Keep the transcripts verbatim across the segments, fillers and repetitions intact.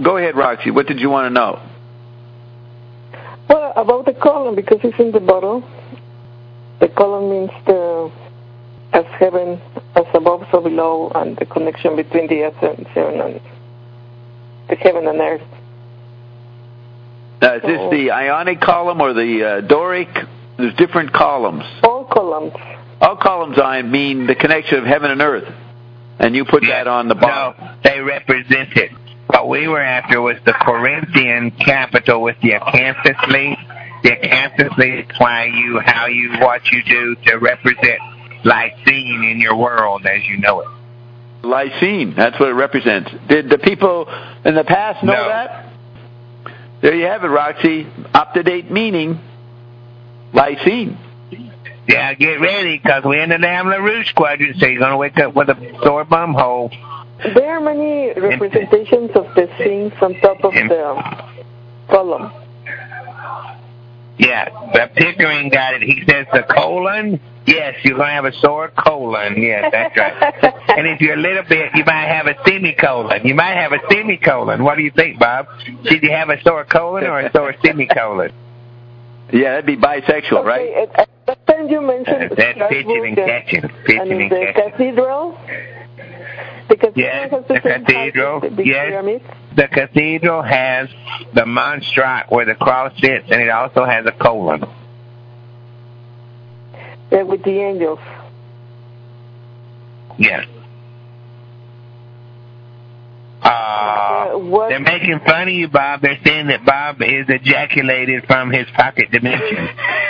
go ahead, Roxy. What did you want to know? Well, about the colon, because it's in the bottle. The colon means the as heaven, as above, so below, and the connection between the earth and the heaven and earth. Now, is this the ionic column or the uh, Doric? There's different columns. All columns. All columns, I mean the connection of heaven and earth. And you put yeah, that on the bottom. No, they represent it. What we were after was the Corinthian capital with the acanthus leaf. The acanthus leaf is why you, how you, what you do to represent Lycene in your world as you know it. Lycene, that's what it represents. Did the people in the past know no. that? There you have it, Roxy. Up-to-date meaning, Lycene. Yeah, get ready, because we're in the damn LaRouche quadrant, so you're going to wake up with a sore bum hole. There are many representations of the things on top of the column. Yeah, but Pickering got it. He says the colon, yes, you're going to have a sore colon. Yes, that's right. And if you're a little bit, you might have a semicolon. You might have a semicolon. What do you think, Bob? Should you have a sore colon or a sore semicolon? Yeah, that'd be bisexual, okay, right? At that time you mentioned uh, that's pitching and catching. Pitching and and the catching. cathedral. The cathedral yes, has the, the cathedral. The yes, pyramids. The cathedral has the monstrate where the cross sits, and it also has a colon. Yeah, with the angels. Yes. Uh, uh, they're making fun of you, Bob. They're saying that Bob is ejaculated from his pocket dimension.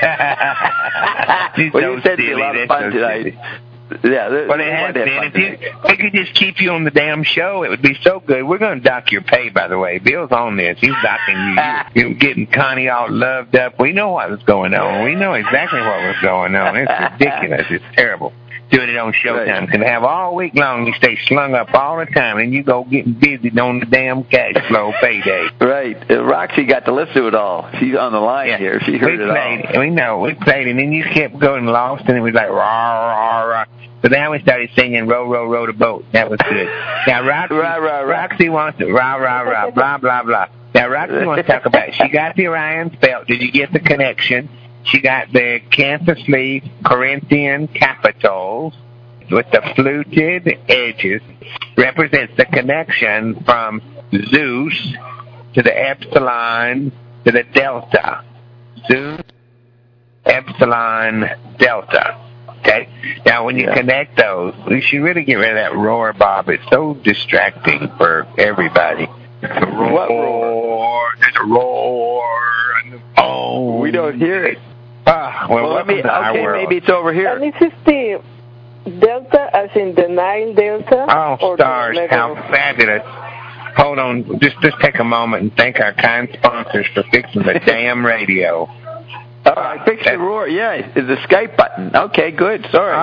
Well, so you said silly. a lot of That's fun so tonight. silly. Yeah, well, it has been. If you, we could just keep you on the damn show, it would be so good. We're going to dock your pay, by the way. Bill's on this. He's docking you. You're, you're getting Connie all loved up. We know what was going on. We know exactly what was going on. It's ridiculous. It's terrible. Doing it on Showtime. Can have all week long. You stay slung up all the time, and you go getting busy on the damn cash flow payday. Right. Uh, Roxy got to listen to it all. She's on the line yeah. here. She heard we it played, all. We know. We played, and then you kept going lost, and it was like rah rah rah. So then we started singing "Row, row, row the boat." That was good. Now Roxy, rah, rah, rah. Roxy wants to rah rah rah blah blah blah. Now Roxy wants to talk about. She got the Orion's belt. Did you get the connection? She got the acanthus leaf Corinthian capitals with the fluted edges. Represents the connection from Zeus to the epsilon to the delta. Zeus, epsilon, delta. Okay. Now, when you yeah. connect those, you should really get rid of that roar, Bob. It's so distracting for everybody. There's a roar. What roar? There's a roar. Oh, we don't hear it. Ah, well, well let me, okay, world. maybe it's over here. And this is the delta, as in the Nile Delta. Oh, stars! How fabulous! Hold on, just just take a moment and thank our kind sponsors for fixing the damn radio. Oh, I fixed the roar. Yeah, it's the Skype button. Okay, good. Sorry.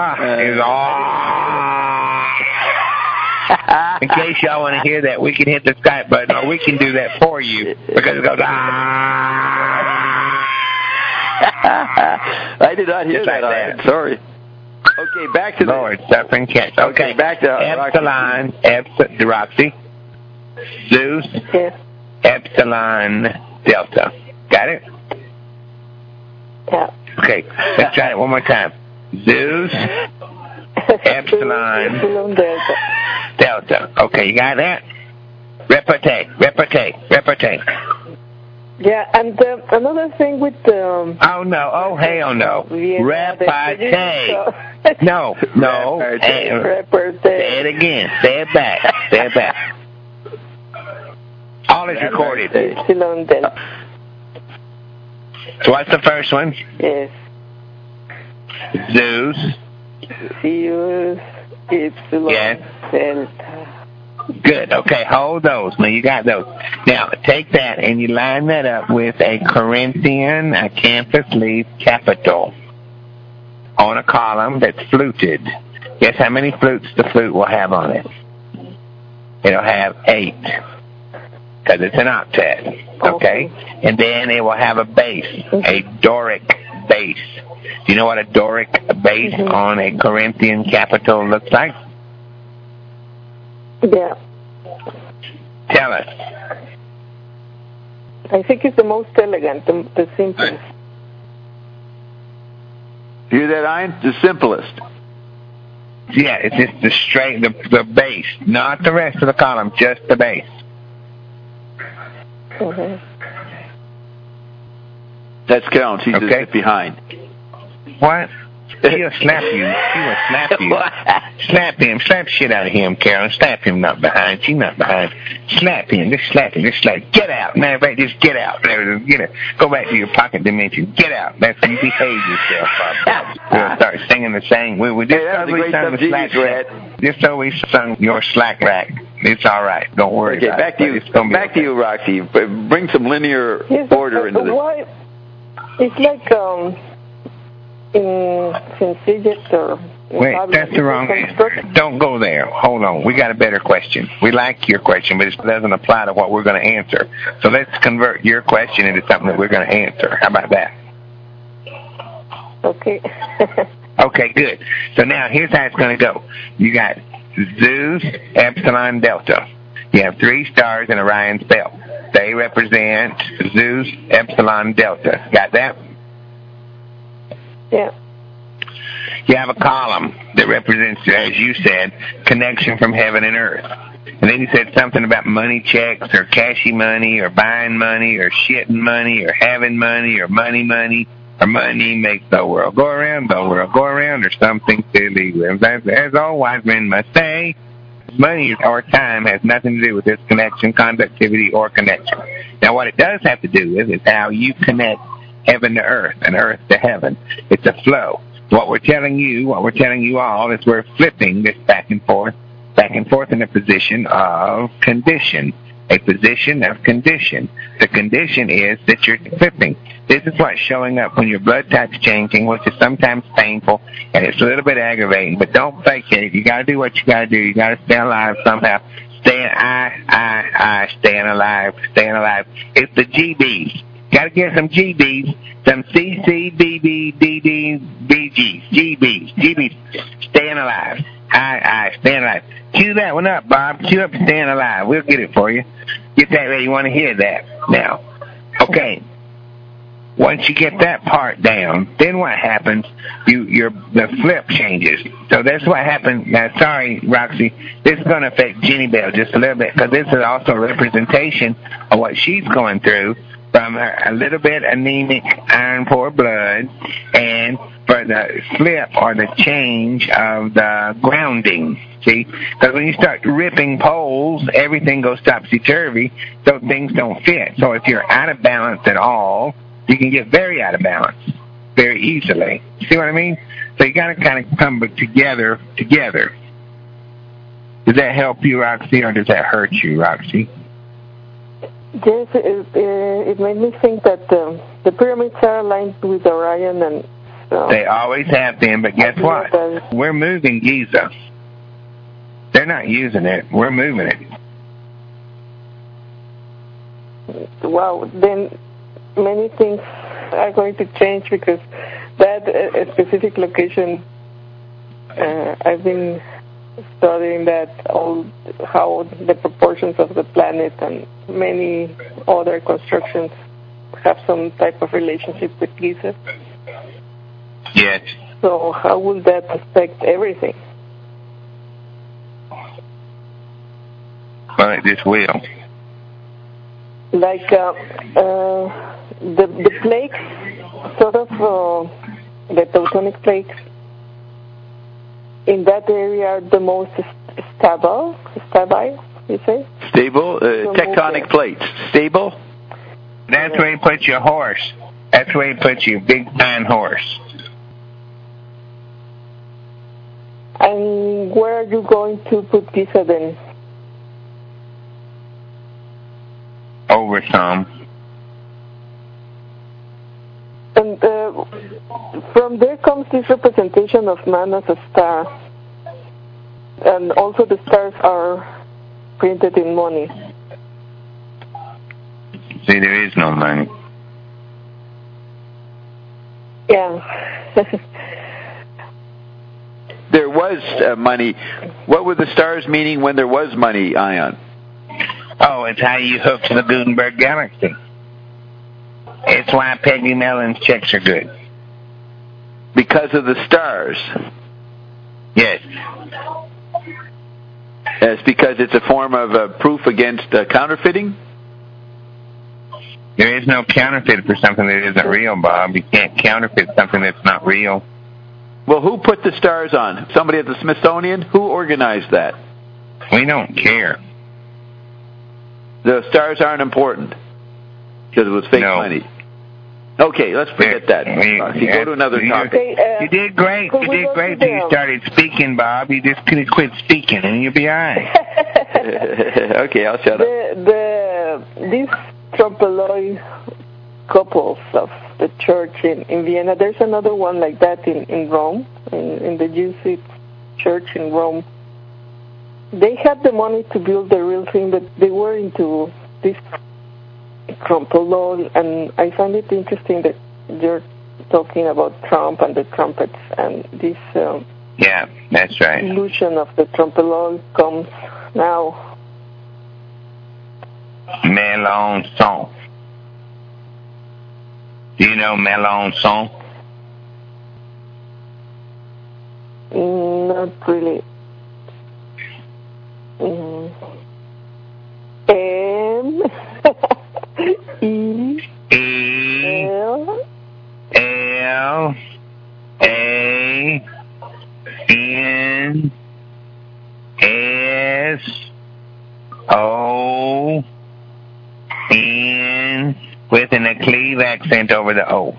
Ah, uh, in case y'all want to hear that, we can hit the Skype button, or we can do that for you because it goes. Ah. I did not hear like that. that. Sorry. Okay, back to the Lord, suffering catch. Okay, okay back to epsilon, epsilon, Roxy, Zeus, yes. epsilon, delta. Got it? Yeah. Okay, let's try it one more time. Zeus, epsilon, delta. delta. Okay, you got that? Repartee, repartee, repartee. Yeah, and uh, another thing with um. Oh no! Oh hell no! Repartee. No, no. Repartee. Repartee. Say it again. Say it back. Say it back. All is recorded. Epsilon delta. So what's the first one? Yes. Zeus. Zeus. Epsilon yes. delta. Good. Okay, hold those. Now you got those. Now take that and you line that up with a Corinthian acanthus leaf capital on a column that's fluted. Guess how many flutes the flute will have on it? It'll have eight because it's an octet. Okay, and then it will have a base, a Doric base. Do you know what a Doric base mm-hmm. on a Corinthian capital looks like? Yeah. Tell us. I think it's the most elegant, the, the simplest. Hear that, Ian? The simplest. Yeah, it's just the straight, the, the base, not the rest of the column, just the base. Mm-hmm. That's Carolyn. She's Okay. just behind. What? He'll slap you. She will slap you. Slap him. Slap shit out of him, Carolyn. Slap him, not behind. She's not behind. Slap him. Just slap him. Just slap. Get out. Matter of fact, just get out. Get it. Go back to your pocket dimension. Get out. That's how you behave yourself. We'll start singing the same. We, we just Hey, that was a we great sung the slack subject, Just so we sung your slack rack. It's all right. Don't worry Okay, about back it. to you. Back Okay. to you, Roxy. Bring some linear Yes, order uh, into this. why, it's like um, in Saint Sigit or... Wait, that's the wrong answer. Don't go there. Hold on. We got a better question. We like your question, but it doesn't apply to what we're going to answer. So let's convert your question into something that we're going to answer. How about that? Okay. Okay, good. So now here's how it's going to go. You got Zeus, Epsilon, Delta. You have three stars in Orion's belt. They represent Zeus, Epsilon, Delta. Got that? Yeah. You have a column that represents, as you said, connection from heaven and earth. And then you said something about money checks or cashy money or buying money or shitting money or having money or money money or money makes the world go around, the world go around, or something silly. As all wise men must say, money or time has nothing to do with this connection, conductivity, or connection. Now, what it does have to do with is how you connect heaven to earth and earth to heaven. It's a flow. What we're telling you, what we're telling you all is we're flipping this back and forth, back and forth in a position of condition, a position of condition. The condition is that you're flipping. This is what's showing up when your blood type's changing, which is sometimes painful, and it's a little bit aggravating, but don't fake it. You got to do what you got to do. You got to stay alive somehow. Staying, I, I, I, staying alive, staying alive. It's the G Bs. Got to get some G Bs, some C C, B B, D D, B Gs, G Bs, G Bs, staying alive. I, I, staying alive. Cue that one up, Bob. Cue up staying alive. We'll get it for you. Get that ready. You want to hear that now. Okay. Once you get that part down, then what happens? You, your, the flip changes. So that's what happened. Now, sorry, Roxy, this is going to affect Jenny Bell just a little bit because this is also a representation of what she's going through from her, a little bit anemic iron poor blood, and for the flip or the change of the grounding. See, because when you start ripping poles, everything goes topsy-turvy, so things don't fit. So if you're out of balance at all, you can get very out of balance very easily. See what I mean? So you got to kind of come together, together. Does that help you, Roxy, or does that hurt you, Roxy? Yes, it, uh, it made me think that um, the pyramids are aligned with Orion, and so they always have been. But guess what? We're moving Giza. They're not using it. We're moving it. Wow. Then many things are going to change because that uh, specific location, uh, I've been studying that, all how the proportions of the planet and many other constructions have some type of relationship with Giza. Yes. So how will that affect everything? Well, it just will. Like uh, uh, the the plaques, sort of uh, the tectonic plaques in that area are the most stable, stable, you say? Stable, uh, tectonic plates. Stable? That's where you put your horse. That's where you put your big fine horse. And where are you going to put Giza then? Over some. And uh, from there comes this representation of man as a star. And also the stars are printed in money. See, there is no money. Yeah. There was uh, money. What were the stars meaning when there was money, Ion? Oh, it's how you hook to the Gutenberg galaxy. It's why Peggy Mellon's checks are good. Because of the stars. Yes. It's because it's a form of uh, proof against uh, counterfeiting? There is no counterfeit for something that isn't real, Bob. You can't counterfeit something that's not real. Well, who put the stars on? Somebody at the Smithsonian? Who organized that? We don't care. The stars aren't important because it was fake no. money. Okay, let's forget that. You go to another topic. Okay, uh, you did great. You did great until you started speaking, Bob. You just couldn't quit speaking, and you'll be all right. Okay, I'll shut the, up. The, these Trompe-l'oeil couples of the church in, in Vienna, there's another one like that in, in Rome, in, in the Jesuit church in Rome. They had the money to build the real thing, but they were into this Trompe-l'oeil, and I find it interesting that you're talking about Trump and the trumpets, and this um, yeah, that's right. illusion of the Trompe-l'oeil comes now. Mélenchon. Do you know Mélenchon? Not really. Mm. M E E L L A N S O N with an Cleve accent over the O.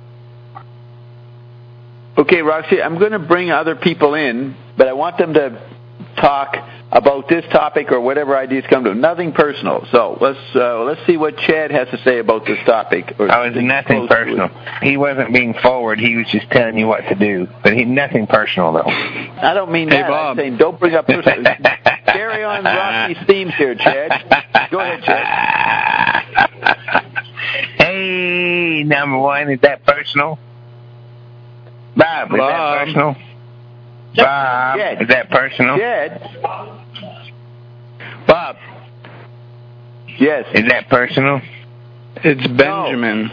Okay, Roxy, I'm going to bring other people in, but I want them to talk about this topic or whatever ideas come to them. Nothing personal. So let's uh, let's see what Chad has to say about this topic. Or oh, it's nothing personal. He wasn't being forward. He was just telling you what to do. But he nothing personal, though. I don't mean hey, that. Bob. I'm saying don't bring up personal. Carry on Roxy's themes here, Chad. Go ahead, Chad. Hey, number one, is that personal? Bob, is Bob. that personal? Bob, Chad. is that personal? Chad. Bob. Yes. Is that personal? It's Benjamin.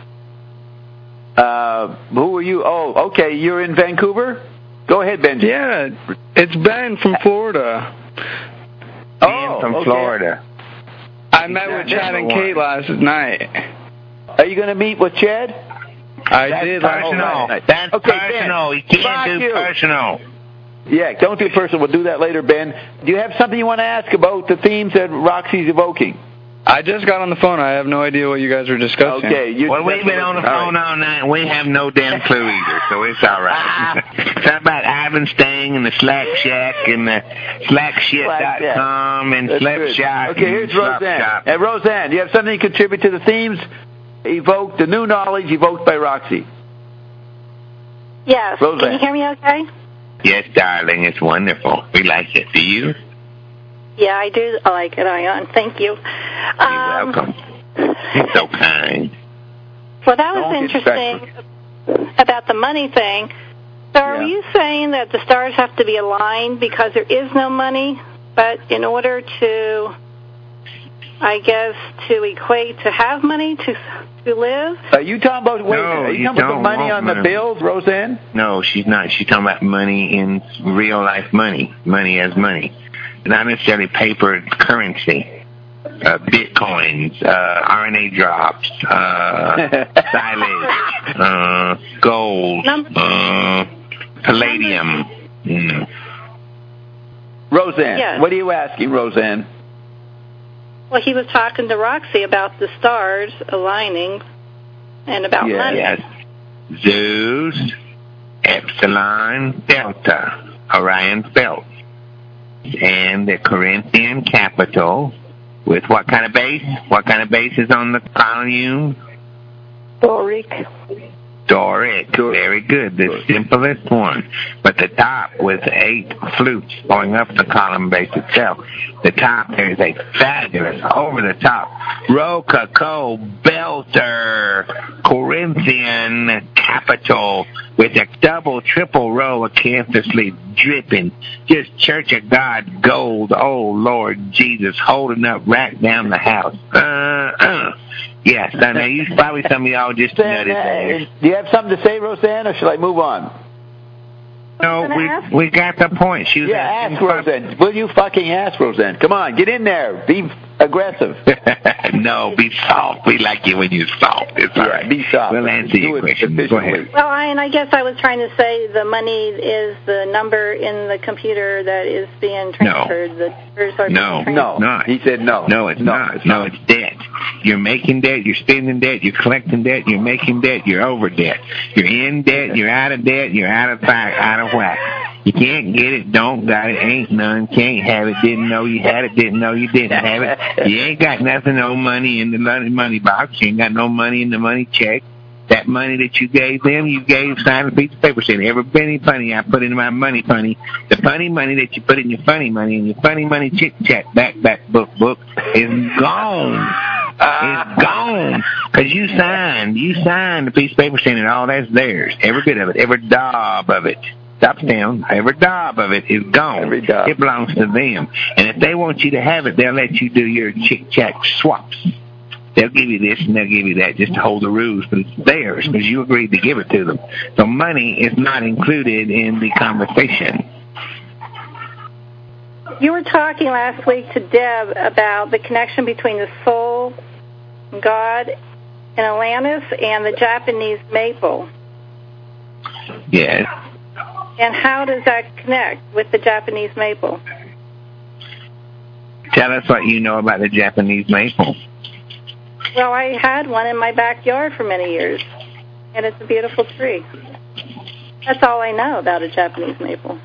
Uh, who are you? Oh, okay. You're in Vancouver? Go ahead, Benjamin. Yeah, it's Ben from Florida. Oh, Ben from okay. Florida. I met with Chad and Kate last night. Are you going to meet with Chad? I That's did. personal. Right. That's Okay, personal. Ben. You can't Fuck do you. personal. Yeah, don't do personal. We'll do that later, Ben. Do you have something you want to ask about the themes that Roxy's evoking? I just got on the phone. I have no idea what you guys are discussing. Okay. You, Well, we've been on the phone right. all night, and we have no damn clue either, so it's all right. Talk about Ivan Stang and the Slack Shack and the slack shit dot com and That's good. Slapshot. Okay, here's Roseanne. And Roseanne, do you have something to contribute to the themes evoked, the new knowledge evoked by Roxy? Yes. Roseanne. Can you hear me okay? Yes, darling, it's wonderful. We like it. Do you? Yeah, I do. I like it, Ion. Thank you. You're Um, welcome. You're so kind. Well, that was Don't get interesting about the money thing. So are Yeah. you saying that the stars have to be aligned because there is no money, but in order to, I guess, to equate to have money to to live? Are you talking about, wait, No, are you you talking about don't money want on the money. bills, Roseanne? No, she's not. She's talking about money in real life money. Money as money. Not necessarily paper currency. Uh, Bitcoins, uh, R N A drops, uh, silage, uh, gold, uh, palladium. Mm. Roseanne, Yes. what are you asking, Roseanne? Well, he was talking to Roxy about the stars aligning and about Yeah. money. Yes. Zeus, Epsilon, Delta, Orion's belt, and the Corinthian capital with what kind of base? What kind of base is on the column? Doric. Doric. Very good. The simplest one. But the top with eight flutes going up the column base itself. The top, there is a fabulous, over-the-top, Rococo belter, Corinthian capital with a double, triple row of canvas sleeve dripping. Just Church of God gold. Oh, Lord Jesus, holding up right down the house. Uh, uh. Yes, I know you probably some of y'all just Roseanne, nutted uh, there. do you have something to say, Roseanne, or shall I move on? No, we we got the point. She was Yeah, asking ask Roseanne. Will you fucking ask Roseanne? Come on, get in there. Be aggressive. No, be soft. We like you when you're soft. It's all Yeah, right. be soft. We'll answer Do your it question. Go efficiently. ahead. Well, I, and I guess I was trying to say the money is the number in the computer that is being transferred. No. The numbers are No. being No, not. he said no. No, it's no, not. It's no, not. it's debt. You're making debt, you're spending debt, you're collecting debt, you're making debt, you're over debt. You're in debt, you're out of debt, you're out of whack, out of whack. You can't get it, don't got it, ain't none, can't have it, didn't know you had it, didn't know you didn't have it. You ain't got nothing, no money in the money box, you ain't got no money in the money check. That money that you gave them, you gave, signed a piece of paper saying, every penny funny I put into my money funny. The funny money that you put in your funny money and your funny money chit-chat, back, back, book, book, is gone. It's gone. Because you signed, you signed a piece of paper saying that all that's theirs. Every bit of it, every daub of it. Stop down. Every daub of it is gone. Every daub. It belongs to them. And if they want you to have it, they'll let you do your chick-chat swaps. They'll give you this and they'll give you that just to hold the rules, but it's theirs because you agreed to give it to them. So money is not included in the conversation. You were talking last week to Deb about the connection between the soul, God, in Atlantis and the Japanese maple. Yes. And how does that connect with the Japanese maple? Tell us what you know about the Japanese maple. Well, I had one in my backyard for many years, and it's a beautiful tree. That's all I know about a Japanese maple.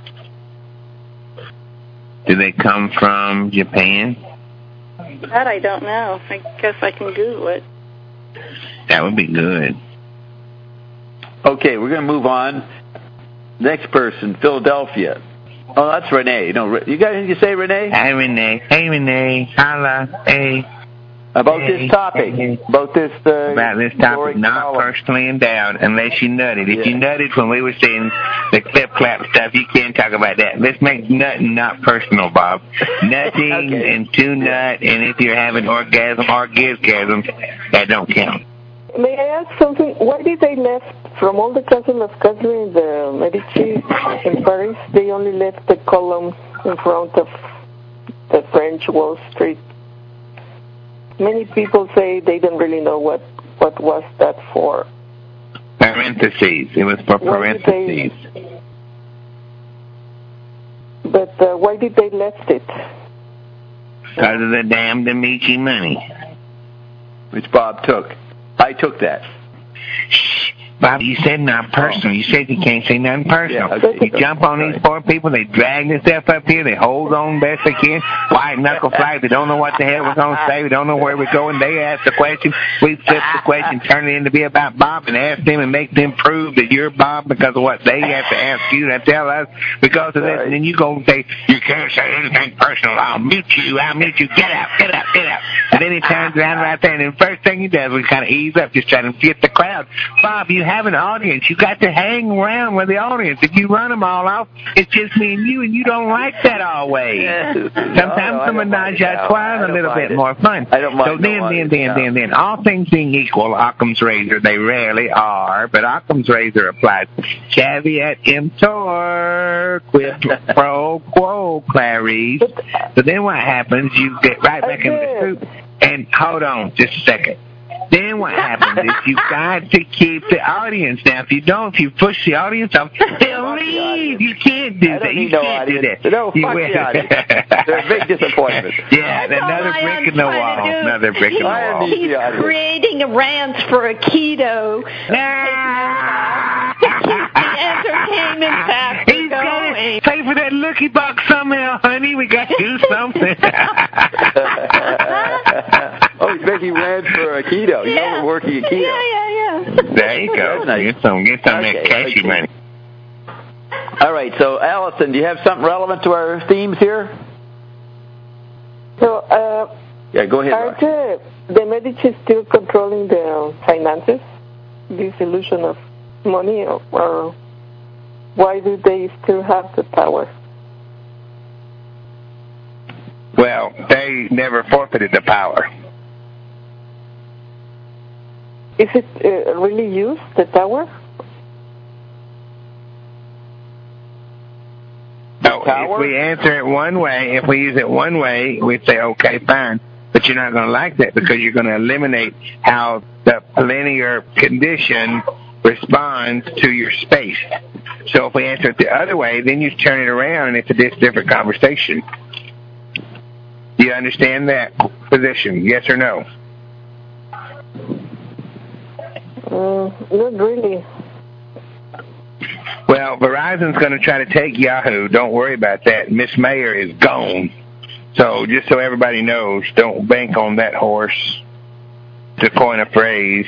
Do they come from Japan? That I don't know. I guess I can Google it. That would be good. Okay, we're going to move on. Next person, Philadelphia. Oh, that's Renee. No, you got anything to say, Renee? Hey, Renee. Hey, Renee. Holla. Hey. About Hey. this topic. Hey. About this uh, About this topic, not column. personally endowed, unless you nutted. If Yeah. you nutted when we were saying the clip clap stuff, you can't talk about that. Let's make nutting not personal, Bob. Nutting Okay. and two nut, and if you're having orgasm or gizgasm, that don't count. May I ask something? Why did they left from all the Castle of Catherine, the Medici in Paris? They only left the column in front of the French Wall Street. Many people say they don't really know what what was that for. Parentheses. It was for Why did parentheses. they- But uh, why did they left it? Because of the damn Demichi money. Which Bob took. I took that. Shh. Bob, you said not personal. You said you can't say nothing personal. Yeah, okay. You jump on these poor people, they drag themselves up here, they hold on best they can, white knuckle flag, they don't know what the hell we're going to say, we don't know where we're going, they ask the question, we flip the question, turn it in to be about Bob, and ask them and make them prove that you're Bob because of what they have to ask you to tell us because of this, and then you go and say, you can't say anything personal, I'll mute you, I'll mute you, get out, get out, get out. And then he turns around right there, and the first thing he does is kind of ease up, just trying to get the crowd. Bob, you have an audience. You got to hang around with the audience. If you run them all off, it's just me and you, and you don't like that always. Sometimes No, the no, menage I a trois don't is a little mind bit it. more fun. I don't mind So no then, then, audience, then, no. then, then, all things being equal, Occam's razor, they rarely are, but Occam's razor applies. Caveat emptor, quid pro quo, Clarice. So then what happens, you get right back in the group, and hold on just a second. Then what happens is you got to keep the audience. Now, if you don't, if you push the audience off, they'll leave. You can't do I that. don't You need no can't do audience. that. No, You fuck will. the audience. They're a big disappointment. Yeah, That's another all I brick am in the trying wall. to do. Another brick in the I wall. need He's the audience. creating a rant for a keto. The entertainment factor He's got to going. pay for that looky box somehow, honey. We got to do something. Oh, he's making rants for a keto. You know Yeah. we're working a keto. Yeah, yeah, yeah. There you go. Nice. Get some, get some of Okay, that cashew okay. money. All right, so Allison, do you have something relevant to our themes here? So, uh, Yeah, go ahead, are Roxy. the, the Medici still controlling the finances? This illusion of money, or, or why do they still have the power? Well, they never forfeited the power. is it uh, really used, the tower? No, if we answer it one way, if we use it one way, we say, okay, fine. But you're not going to like that because you're going to eliminate how the linear condition responds to your space. So if we answer it the other way, then you turn it around and it's a different conversation. Do you understand that position? Yes or no? Uh, not really. Well, Verizon's going to try to take Yahoo. Don't worry about that. Miss Mayer is gone. So just so everybody knows, don't bank on that horse, to coin a phrase.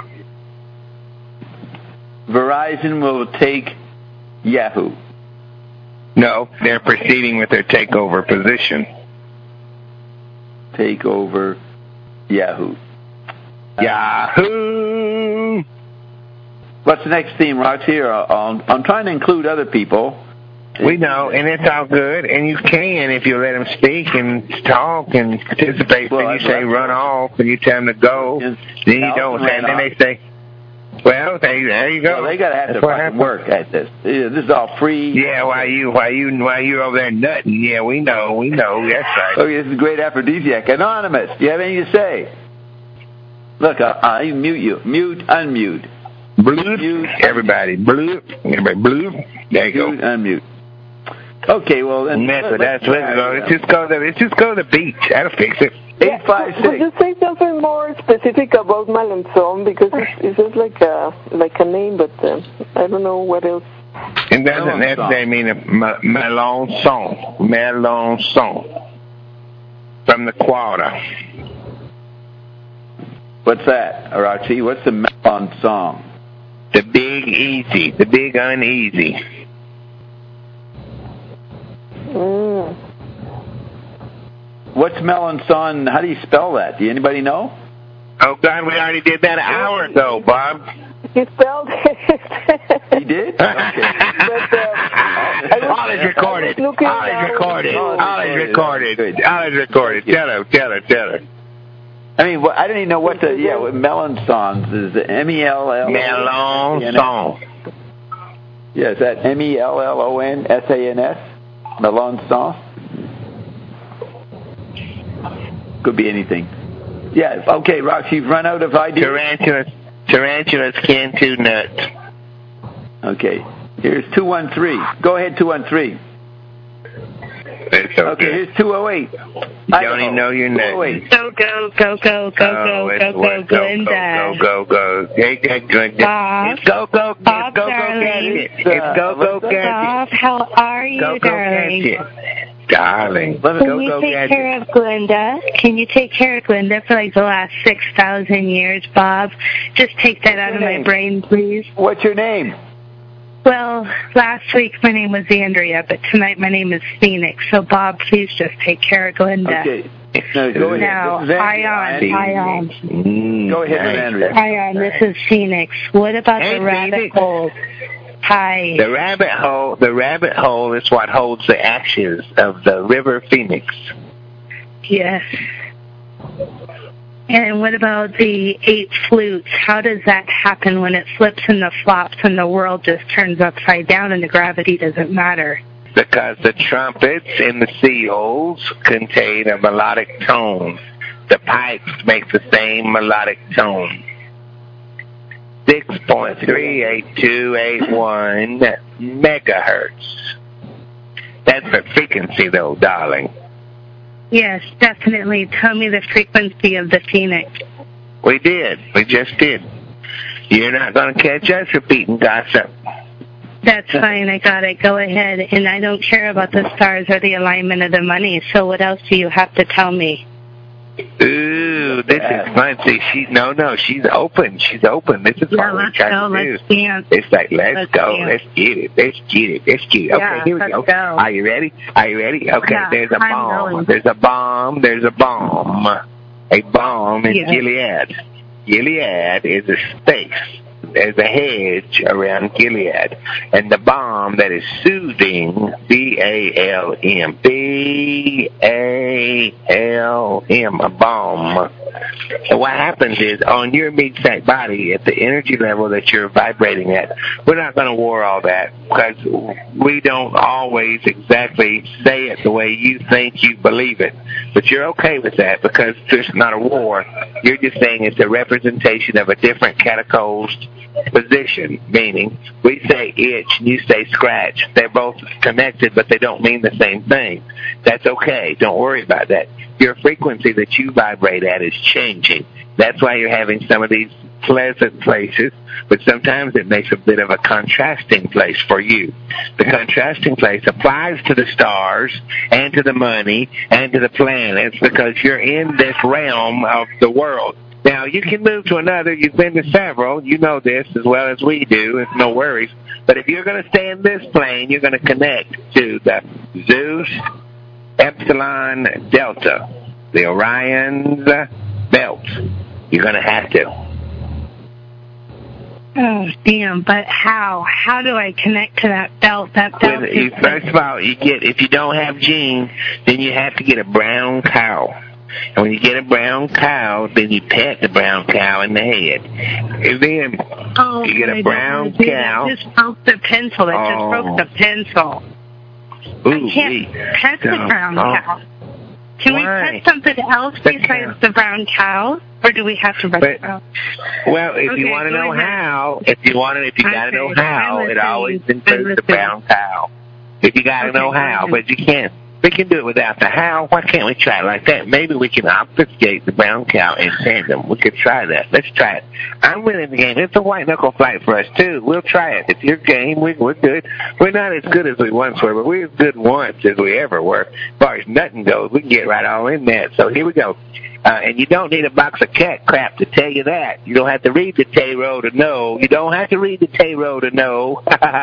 Verizon will take Yahoo. No, they're proceeding with their takeover position. Take over Yahoo. Yahoo! What's the next theme, Roxy? I'm, I'm trying to include other people. We know, and it's all good, and you can if you let them speak and talk and participate. Well, then you I'd say like run to. off, and you tell them to go. Yes. Then you Now don't, ran and then off. they say, well, they, there you go. Well, they got to have That's to what fucking happened. work at this. Yeah, this is all free. Yeah, why you, why you, why you over there nutting? Yeah, we know, we know. That's right. Okay, this is a great aphrodisiac. Anonymous, do you have anything to say? Look, I'll, I'll even mute you. Mute, unmute. Bloop. Mute. Everybody, bloop. Everybody, bloop. There you Mute, go. unmute. Okay, well then. That's let- that's let's let's go. try it. Let's just go to let's just go to the beach. That'll fix it. Eight five Could you six. say something more specific about Malentzon? Because it's, it's just like a like a name, but uh, I don't know what else. It doesn't Melon necessarily mean a ma- melon song. Melon song. From the quarter. What's that, Roxy? What's the melon song? The big easy. The big uneasy. Mm. What's melon song? How do you spell that? Do anybody know? Oh, God, we already did that an hour ago, Bob. He spelled it. He did? Okay. But, uh, I was- All is recorded. I was looking All is down- recorded. Oh, All is recorded. good. All is recorded. Tell her, tell her, tell her. I mean, well, I don't even know what the, yeah, what melon songs is. M E L L. Melon song. Yeah, is that M E L L O N S A N S? Melon song? Could be anything. Yeah, okay, Rox, you've run out of ideas. Tarantulas, tarantulas can too nut. Okay, here's two one three. Go ahead, two one three. It's so Okay, good. here's two oh eight. You don't even know your name. two oh eight. Go, go, go, go, go, Oh, go, it's go, go, what- go, Glenda. go, go, go, go. Hey, hey, Glenda. Bob. It's go, go, Bob, it's go, go, darling. gadget. It's go, go, Bob, gadget. Bob, how are you, Go, go, darling? gadget. Darling. Let me Can go, you go, take gadget. care of Glenda? Can you take care of Glenda for like the last six thousand years, Bob? Just take that out of my name? brain, please. What's your name? Well, last week my name was Andrea, but tonight my name is Phoenix. So, Bob, please just take care of Glenda. Okay. No, go ahead. Now, This is Andrea. hi on, Andy. hi on. Mm, Go ahead, nice. Andrea. Hi on, this is Phoenix. What about Hey, the rabbit Phoenix. hole? Hi. The rabbit hole, the rabbit hole is what holds the ashes of the River Phoenix. Yes. And what about the eight flutes? How does that happen when it flips and the flops and the world just turns upside down and the gravity doesn't matter? Because the trumpets in the seals contain a melodic tone. The pipes make the same melodic tone. six point three eight two eight one megahertz. That's the frequency, though, darling. Yes, definitely. Tell me the frequency of the Phoenix. We did. We just did. You're not going to catch us repeating gossip. That's fine. I got it. Go ahead. And I don't care about the stars or the alignment of the money. So what else do you have to tell me? Ooh, this is fun. See, she, no, no, she's open. She's open. This is Yeah, what we're let's trying go. to do. Let's dance. It's like, let's, Let's go. dance. Let's get it. Let's get it. Let's get it. Okay, Yeah, here we let's go. go. Are you ready? Are you ready? Okay, Yeah, there's a I'm bomb. going. There's a bomb. There's a bomb. A bomb in Yeah. Gilead. Gilead is a space. There's a hedge around Gilead. And the bomb that is soothing, B A L M. B A L M, a bomb. And what happens is on your meat sack body, at the energy level that you're vibrating at, we're not going to war all that because we don't always exactly say it the way you think you believe it. But you're okay with that because there's not a war. You're just saying it's a representation of a different cataclysm position, meaning we say itch and you say scratch. They're both connected, but they don't mean the same thing. That's okay. Don't worry about that. Your frequency that you vibrate at is changing. That's why you're having some of these pleasant places, but sometimes it makes a bit of a contrasting place for you. The contrasting place applies to the stars and to the money and to the planets because you're in this realm of the world. Now, you can move to another. You've been to several. You know this as well as we do. It's no worries. But if you're going to stay in this plane, you're going to connect to the Zeus, Epsilon, Delta, the Orion's belt. You're going to have to. Oh, damn. But how? How do I connect to that belt? That belt With, you, first of all, you get if you don't have gene, then you have to get a brown cow. And when you get a brown cow, then you pet the brown cow in the head. And then oh, you get a brown cow. That just broke the pencil. That oh. just broke the pencil. Ooh, I can't wee. pet the brown oh. cow. Can Why? we pet something else the besides cow. the brown cow? Or do we have to pet the cow? Well, if okay, you want to know ahead. how, if you want to, if you got to know okay, how, it always I'm includes the brown cow. If you got to okay, know how, go but you can't. We can do it without the how. Why can't we try it like that? Maybe we can obfuscate the brown cow in tandem. We could try that. Let's try it. I'm winning the game. It's a white knuckle fight for us, too. We'll try it. If you're game, we, we're good. We're not as good as we once were, but we're as good once as we ever were. As far as nothing goes, we can get right all in that. So here we go. Uh, and you don't need a box of cat crap to tell you that. You don't have to read the tarot to know. You don't have to read the tarot to know.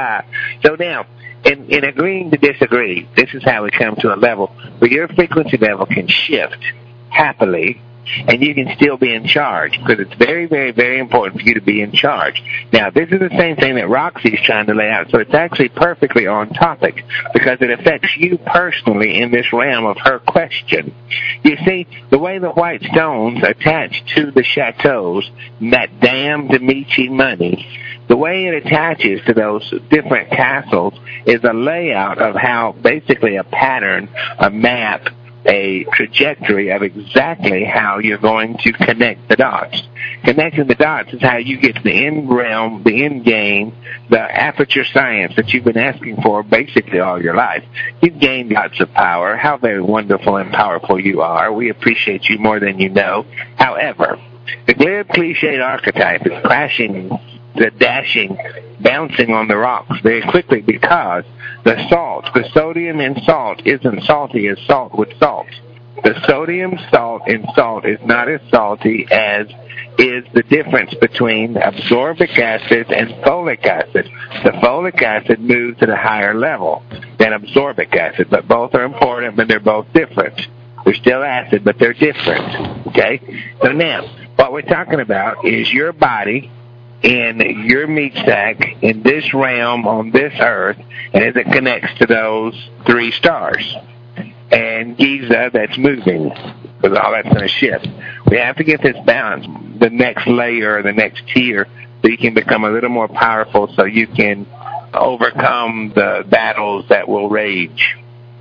So now, in, in agreeing to disagree, this is how we come to a level where your frequency level can shift happily, and you can still be in charge, because it's very, very, very important for you to be in charge. Now, this is the same thing that Roxy's trying to lay out, so it's actually perfectly on topic, because it affects you personally in this realm of her question. You see, the way the white stones attach to the chateaus, that damn Demichi money, the way it attaches to those different castles is a layout of how basically a pattern, a map, a trajectory of exactly how you're going to connect the dots. Connecting the dots is how you get to the end realm, the end game, the aperture science that you've been asking for basically all your life. You've gained lots of power. How very wonderful and powerful you are. We appreciate you more than you know. However, the glib cliched archetype is crashing, the dashing, bouncing on the rocks very quickly because the salt, the sodium in salt isn't salty as salt with salt. The sodium salt in salt is not as salty as is the difference between absorbic acid and folic acid. The folic acid moves at a higher level than absorbic acid, but both are important, but they're both different. They're still acid, but they're different. Okay? So now, what we're talking about is your body in your meat sack in this realm on this earth, and as it connects to those three stars and Giza that's moving, because all that's going to shift. We have to get this balance, the next layer, the next tier, so you can become a little more powerful, so you can overcome the battles that will rage.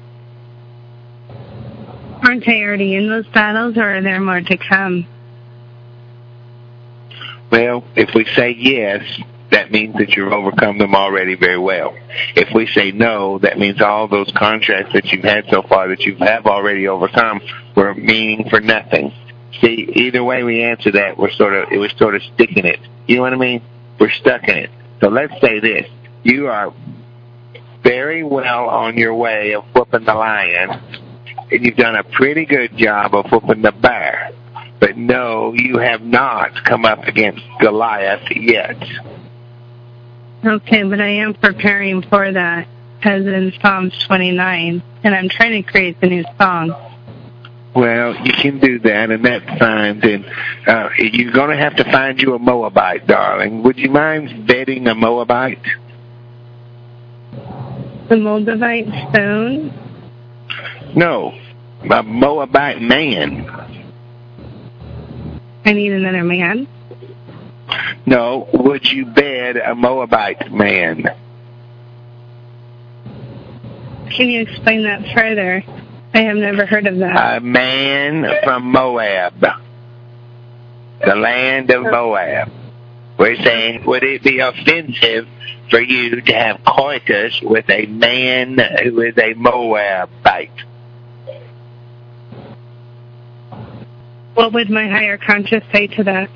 Aren't they already in those battles, or are there more to come? Well, if we say yes, that means that you've overcome them already very well. If we say no, that means all those contracts that you've had so far that you have already overcome were meaning for nothing. See, either way we answer that, we're sort of, it was sort of sticking it. You know what I mean? We're stuck in it. So let's say this. You are very well on your way of whooping the lion, and you've done a pretty good job of whooping the bear. But no, you have not come up against Goliath yet. Okay, but I am preparing for that, as in Psalms twenty-nine, and I'm trying to create the new song. Well, you can do that, and that's fine. Then uh, you're going to have to find you a Moabite, darling. Would you mind vetting a Moabite? The Moabite stone? No, a Moabite man. I need another man? No, would you bed a Moabite man? Can you explain that further? I have never heard of that. A man from Moab, the land of Moab. We're saying, would it be offensive for you to have coitus with a man who is a Moabite? What would my higher conscience say to that?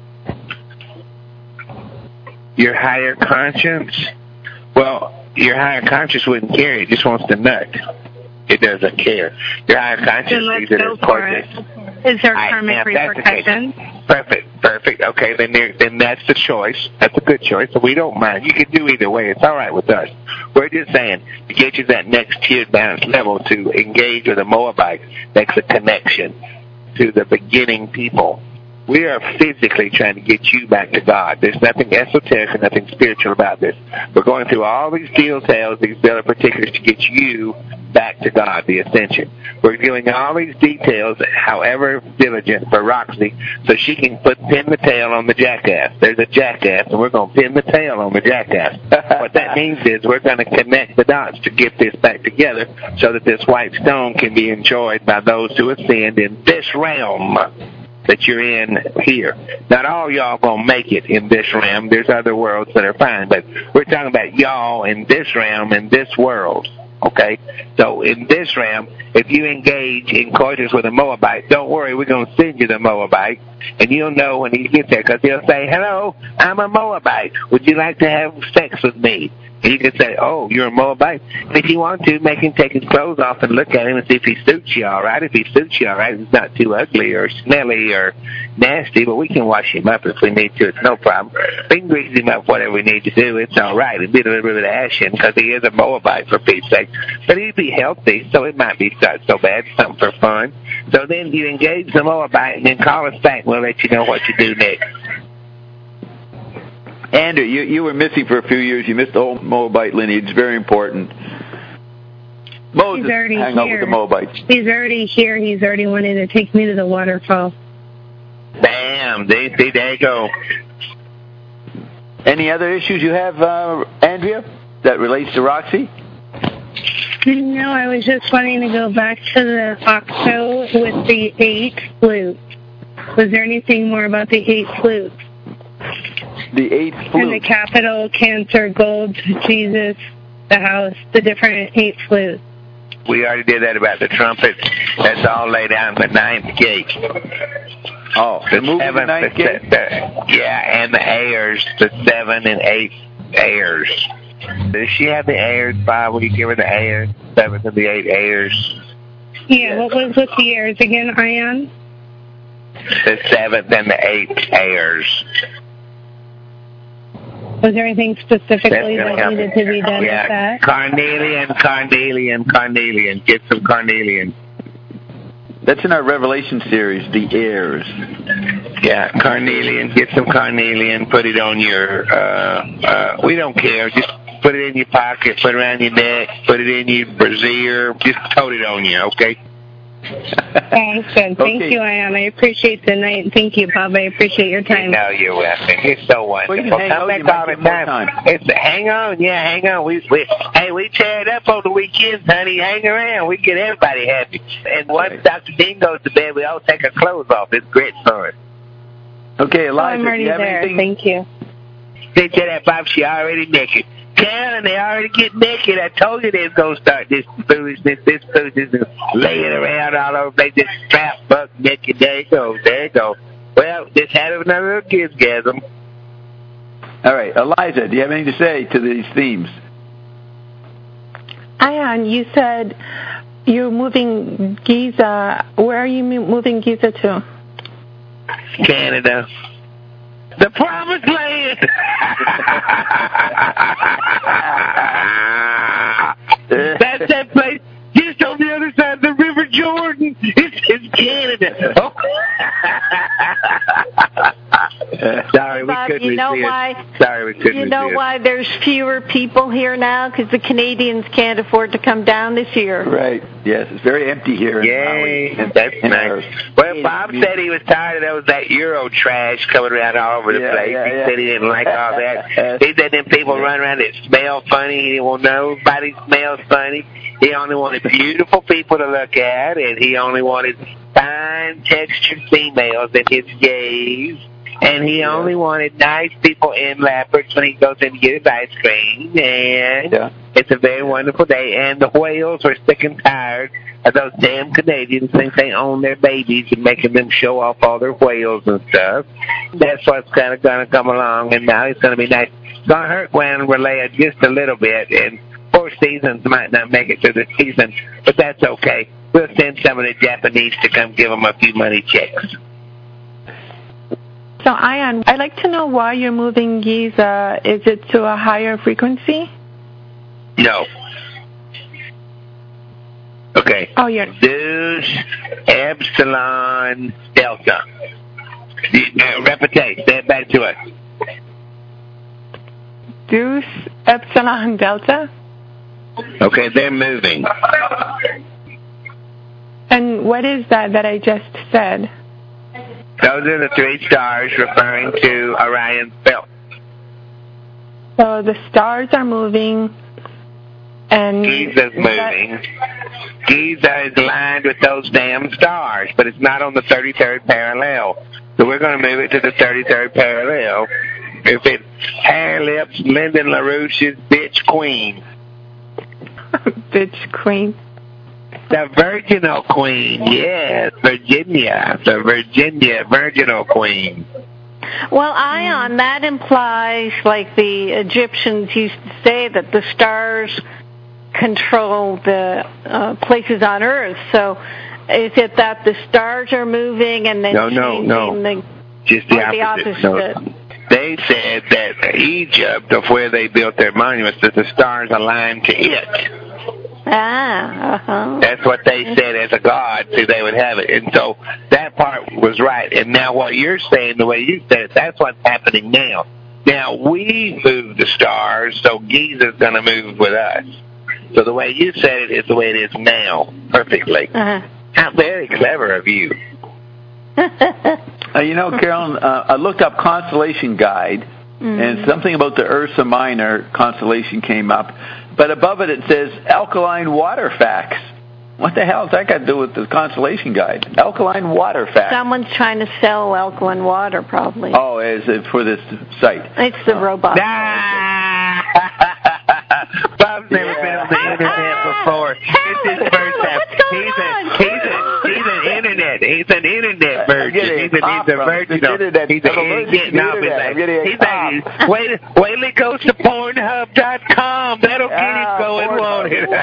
Your higher conscience? Well, your higher conscience wouldn't care. It just wants to nut. It doesn't care. Your higher conscience Then let's sees it go as for coitus. it. Is there I- karmic now, if that's the case- repercussions? Perfect, perfect. Okay, then there, then that's the choice. That's a good choice. So we don't mind. You can do either way. It's all right with us. We're just saying to get you that next tiered balance level to engage with a Moabite makes a connection to the beginning people. We are physically trying to get you back to God. There's nothing esoteric or nothing spiritual about this. We're going through all these details, these bill of particulars to get you back to God, the ascension. We're doing all these details, however diligent, for Roxy, so she can put pin the tail on the jackass. There's a jackass, and we're going to pin the tail on the jackass. What that means is we're going to connect the dots to get this back together so that this white stone can be enjoyed by those who ascend in this realm that you're in here. Not all y'all gonna make it in this realm. There's other worlds that are fine, but we're talking about y'all in this realm, in this world. Okay? So in this realm, if you engage in coitus with a Moabite, don't worry, we're going to send you the Moabite, and you'll know when he gets there, because he'll say, hello, I'm a Moabite. Would you like to have sex with me? And you can say, oh, you're a Moabite. And if you want to, make him take his clothes off and look at him and see if he suits you all right. If he suits you all right, he's not too ugly or smelly or nasty, but we can wash him up if we need to. It's no problem. We can grease him up, whatever we need to do. It's all right. It'd be a little bit of ashen because he is a Moabite, for Pete's sake. But he'd be healthy, so it might be not so bad. Something for fun. So then you engage the Moabite and then call us back. We'll let you know what you do next. Andrew, you, you were missing for a few years. You missed the whole Moabite lineage. Very important. Moses He's already hang here. out with the Moabites. He's already here. He's already wanted to take me to the waterfall. Bam. There, there, there you go. Any other issues you have, uh, Andrea, that relates to Roxy? No, I was just wanting to go back to the octo with the eight flutes. Was there anything more about the eight flutes? The eight And the flutes. capital, Cancer, Gold, Jesus, the house, the different eight flutes. We already did that about the trumpet. That's all laid out in the ninth gate. Oh, The the moving the seventh, ninth the, gate? the, yeah, and the heirs, the seven and eight heirs. Does she have the heirs, Bob? Will you give her the heirs? Seventh and the eight heirs. Yeah, what was with the heirs again, Ion? The seventh and the eighth heirs. Was there anything specifically That's gonna that help. needed to be done Yeah, with that? carnelian, carnelian, carnelian. Get some carnelian. That's in our Revelation series, the heirs. Yeah, carnelian. Get some carnelian. Put it on your, uh, uh, we don't care. Just put it in your pocket, put it around your neck, put it in your brassiere. Just tote it on you, okay? Thanks, good. Thank Okay. you, Ion. I appreciate the night. Thank you, Bob. I appreciate your time. No, you're welcome. You're so wonderful. Well, you can hang Come out, you back might all the get more time. time. It's hang on, yeah, hang on. We, we, hey, we tear it up on the weekends, honey. Hang around. We get everybody happy. And once Right. Doctor Dean goes to bed, we all take our clothes off. It's great fun. Okay, Oh, Eliza, I'm do already you have there. anything? Thank you. They said that Bob, she already naked. Carolyn, they already get naked. I told you they was going to start this foolishness, this foolishness, laying around all over. They just strap buck naked. There you go. There you go. Well, just had another little kidgasm. All right, Eliza, do you have anything to say to these themes? Ion, you said you're moving Giza. Where are you mo- moving Giza to? Canada. The promised land. That's that place just on the other side of the River Jordan. It's, it's Canada. Oh. Sorry, we Bob, couldn't you know resist. why? Sorry, we couldn't You know resist. why there's fewer people here now? Because the Canadians can't afford to come down this year. Right. Yes, it's very empty here in Yay, Maui. that's in nice. our- Well, Bob said he was tired of that Euro trash coming around all over the Yeah, place. yeah, he yeah. said he didn't like all that. He said them people run around that smell funny. He didn't want nobody smells funny. He only wanted beautiful people to look at, and he only wanted fine textured females in his gaze. And he Yeah. only wanted nice people in Lappert's when he goes in to get his ice cream. And Yeah. it's a very wonderful day. And the whales are sick and tired of those damn Canadians think they own their babies and making them show off all their whales and stuff. That's what's kind of going to come along. And now it's going to be nice. It's going to hurt Gwen Relay just a little bit. And Four Seasons might not make it through the season, but that's okay. We'll send some of the Japanese to come give them a few money checks. So, Ian, I'd like to know why you're moving Giza. Is it to a higher frequency? No. Okay. Oh, you're... Deuce, Epsilon, Delta. Uh, repeat. Say it back to us. Deuce, Epsilon, Delta? Okay, they're moving. And what is that that I just said? Those are the three stars referring to Orion's belt. So the stars are moving, and... Giza's moving. Giza is lined with those damn stars, but it's not on the thirty-third parallel. So we're going to move it to the thirty-third parallel. If it's Hair Lips, Lyndon LaRouche's Bitch Queen. Bitch Queen. The Virginal Queen, yes, Virginia, the Virginia Virginal Queen. Well, Ion, that implies, like the Egyptians used to say, that the stars control the uh, places on Earth. So is it that the stars are moving and then no, no, changing no. the... Just the or opposite. the opposite? No. They said that Egypt, of where they built their monuments, that the stars aligned to it. Ah, uh-huh. That's what they said as a god, so they would have it. And so that part was right. And now what you're saying, the way you said it, that's what's happening now. Now we move the stars, so Giza's going to move with us. So the way you said it is the way it is now, perfectly. Uh-huh. How very clever of you. Uh, you know, Carolyn, uh, I looked up Constellation Guide, mm-hmm. and something about the Ursa Minor constellation came up. But above it, it says Alkaline Water Facts. What the hell has that got to do with the Constellation Guide? Alkaline Water Facts. Someone's trying to sell alkaline water, probably. Oh, is it for this site? It's the robot. Ah! Bob's never yeah. been on the internet before. It's his first time. He's a, he's a, he's an internet. He's an internet virgin. He's a, he's a virgin. He's a, he's getting off his ass. He's like, wait, wait till he goes to Pornhub dot com. That'll get him going, won't it?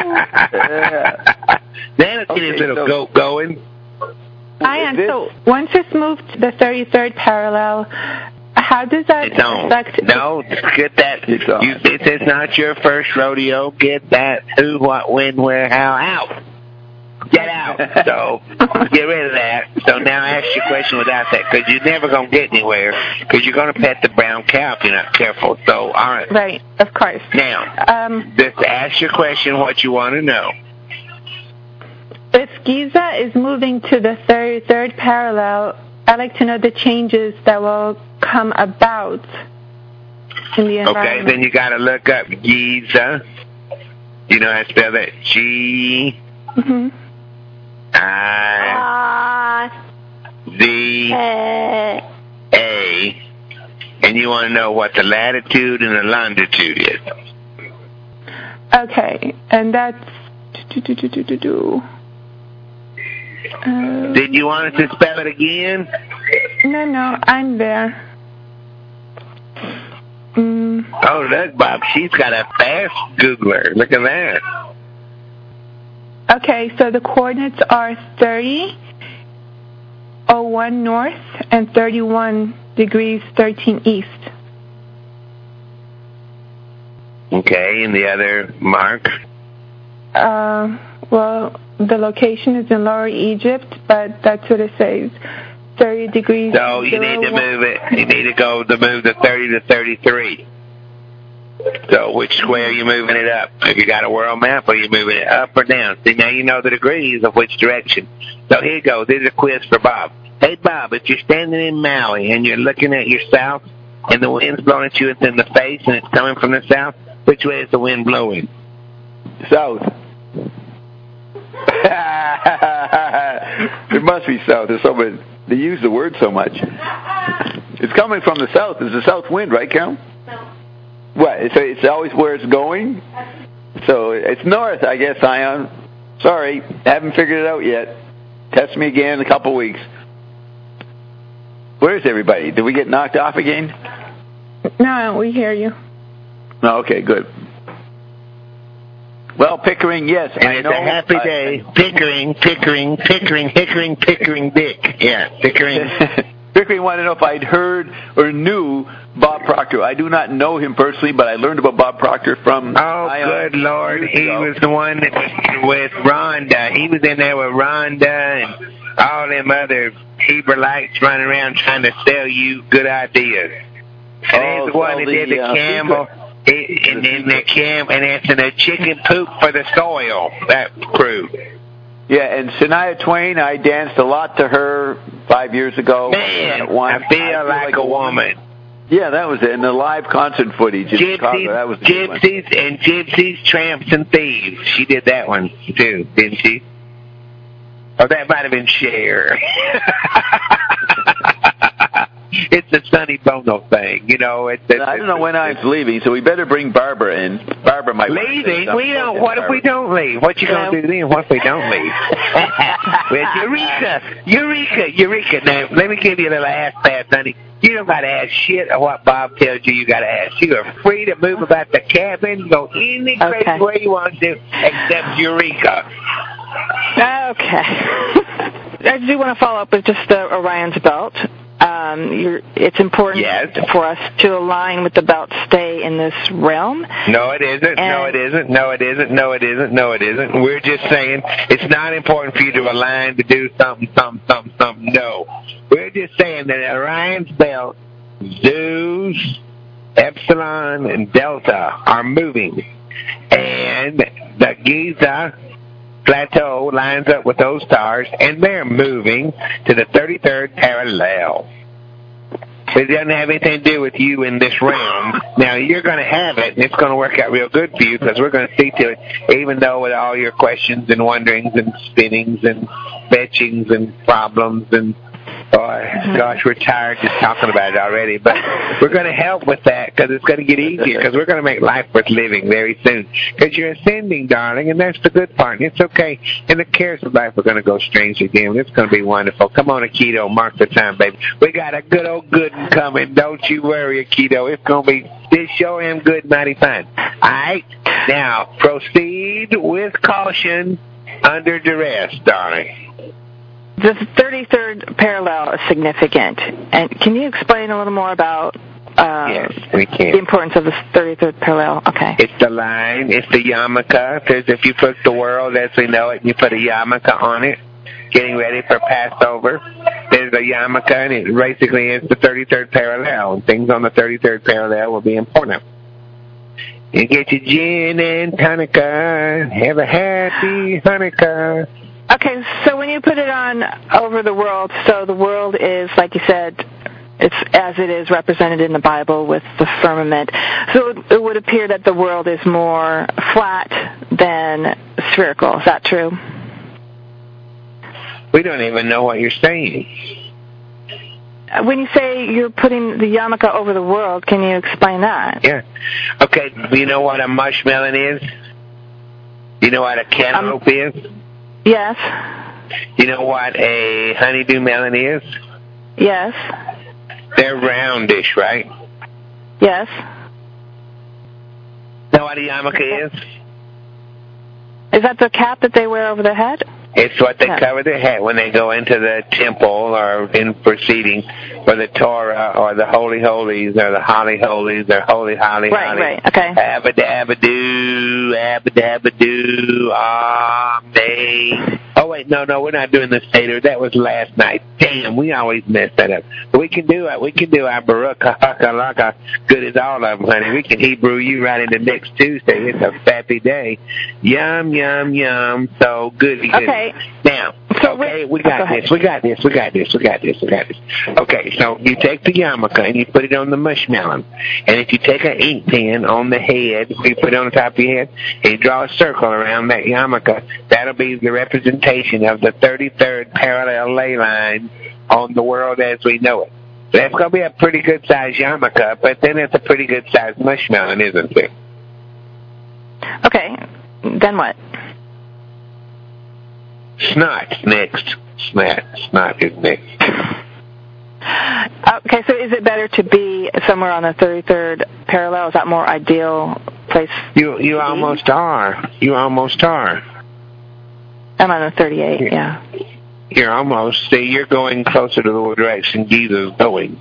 That'll get his little goat going. Ian, so once it's moved to the thirty-third parallel, how does that don't. affect... No, get that. You, this is not your first rodeo. Get that who, what, when, where, how, out. Get out. So get rid of that. So now ask your question without that, because you're never going to get anywhere, because you're going to pet the brown cow if you're not careful. So, all right. Right, of course. Now, um, just ask your question what you want to know. If Giza is moving to the thirty-third parallel, I'd like to know the changes that will come about in the environment. Okay, then you got to look up Giza. You know how to spell that? G mm-hmm. I Z A. And you want to know what the latitude and the longitude is. Okay, and that's... Uh, Did you want us to spell it again? No, no, I'm there. Mm. Oh, look, Bob, she's got a fast Googler. Look at that. Okay, so the coordinates are thirty oh one north and thirty-one degrees thirteen east. Okay, and the other mark? Uh, well, the location is in Lower Egypt, but that's what it says. thirty degrees. So you need to move it. You need to go to move the thirty to thirty-three. So which square are you moving it up? If you got a world map, are you moving it up or down? See, now you know the degrees of which direction. So here you go. This is a quiz for Bob. Hey, Bob, if you're standing in Maui and you're looking at your south and the wind's blowing at you in the face and it's coming from the south, which way is the wind blowing? South. It must be south. There's so much, they use the word so much. It's coming from the south. It's the south wind, right, Carol? What? So it's always where it's going? So it's north, I guess, Ion. Sorry, haven't figured it out yet. Test me again in a couple weeks. Where's everybody? Did we get knocked off again? No, we hear you. Oh, okay, good. Well, Pickering, yes. And I it's know, a happy day. I, Pickering, Pickering, Pickering, Pickering, Pickering, Dick. Yeah, Pickering. Pickering wanted to know if I'd heard or knew Bob Proctor. I do not know him personally, but I learned about Bob Proctor from... Oh, Ion good Lord. He ago. was the one that was with Rhonda. He was in there with Rhonda and all them other Hebrites running around trying to sell you good ideas. And oh, he's the one that the, did the uh, camel... It, and then the cam, and it's in a chicken poop for the soil, that crew. Yeah, and Shania Twain, I danced a lot to her five years ago. Man, one, I, feel I feel like, like a woman. Yeah, that was it. And the live concert footage in Gypsies, Chicago, that was the Gypsies and Gypsies, Tramps, and Thieves. She did that one, too, didn't she? Oh, that might have been Cher. It's the Sonny Bono thing, you know. It's, it's, I don't know when I'm leaving, so we better bring Barbara in. Barbara might leaving. We don't. What if we don't leave? What you gonna do then? What if we don't leave? Well, Eureka, Eureka, Eureka. Now, let me give you a little ass pass, honey. You don't gotta ask shit of what Bob tells you. You gotta ask. You are free to move about the cabin, go any okay. crazy way you want to, except Eureka. Okay. I do want to follow up with just the Orion's belt. Um, you're, it's important yes. for us to align with the belt, stay in this realm. No, it isn't. And no, it isn't. No, it isn't. No, it isn't. No, it isn't. We're just saying it's not important for you to align to do something, something, something, something. No. We're just saying that Orion's belt, Zeus, Epsilon, and Delta are moving. And the Giza Plateau lines up with those stars, and they're moving to the thirty-third parallel. It doesn't have anything to do with you in this realm. Now, you're going to have it, and it's going to work out real good for you because we're going to see to it, even though with all your questions and wonderings and spinnings and fetchings and problems and oh, gosh, we're tired just talking about it already. But we're going to help with that because it's going to get easier because we're going to make life worth living very soon. Because you're ascending, darling, and that's the good part. And it's okay. And the cares of life are going to go strangely dim. It's going to be wonderful. Come on, Aikido. Mark the time, baby. We got a good old good one coming. Don't you worry, Aikido. It's going to be this show and good, mighty fun. All right? Now, proceed with caution under duress, darling. The thirty-third parallel is significant. And can you explain a little more about uh, yes, we can. the importance of the thirty-third parallel? Okay. It's the line. It's the yarmulke. Because if you put the world as we know it, and you put a yarmulke on it, getting ready for Passover, there's a yarmulke, and it basically is the thirty-third parallel. And things on the thirty-third parallel will be important. You get your gin and Hanukkah. Have a happy Hanukkah. Okay, so when you put it on over the world, so the world is, like you said, it's as it is represented in the Bible with the firmament. So it, it would appear that the world is more flat than spherical. Is that true? We don't even know what you're saying. When you say you're putting the yarmulke over the world, can you explain that? Yeah. Okay, do you know what a mushmelon is? Do you know what a cantaloupe um, is? Yes. You know what a honeydew melon is? Yes. They're roundish, right? Yes. Know what a yarmulke is? Is that the cap that they wear over their head? It's what they no. cover their head when they go into the temple or in proceeding or the Torah or the Holy Holies or the Holly Holies or Holy Holly Right, Holly. right, okay. Abba-dabba-doo, abba-dabba-doo, amen. Oh, wait, no, no, we're not doing the Seder. That was last night. Damn, we always mess that up. But we can do it. We can do our Baruch HaKalaka good as all of them, honey. We can Hebrew you right into next Tuesday. It's a happy day. Yum, yum, yum. So goody, goody. Okay. Now, okay, we got this. We got this. We got this. We got this. We got this. Okay, so you take the yarmulke and you put it on the mushmelon. And if you take an ink pen on the head, you put it on the top of your head, and you draw a circle around that yarmulke, that'll be the representation of the thirty-third parallel ley line on the world as we know it. So that's going to be a pretty good-sized yarmulke, but then it's a pretty good-sized mushmelon, isn't it? Okay, then what? Snot next. Snot. Snot is next. Okay, so is it better to be somewhere on the thirty-third parallel? Is that more ideal place? You you almost are. You almost are. I'm on the thirty-eight, yeah. You're almost. See, you're going closer to the direction Jesus is going.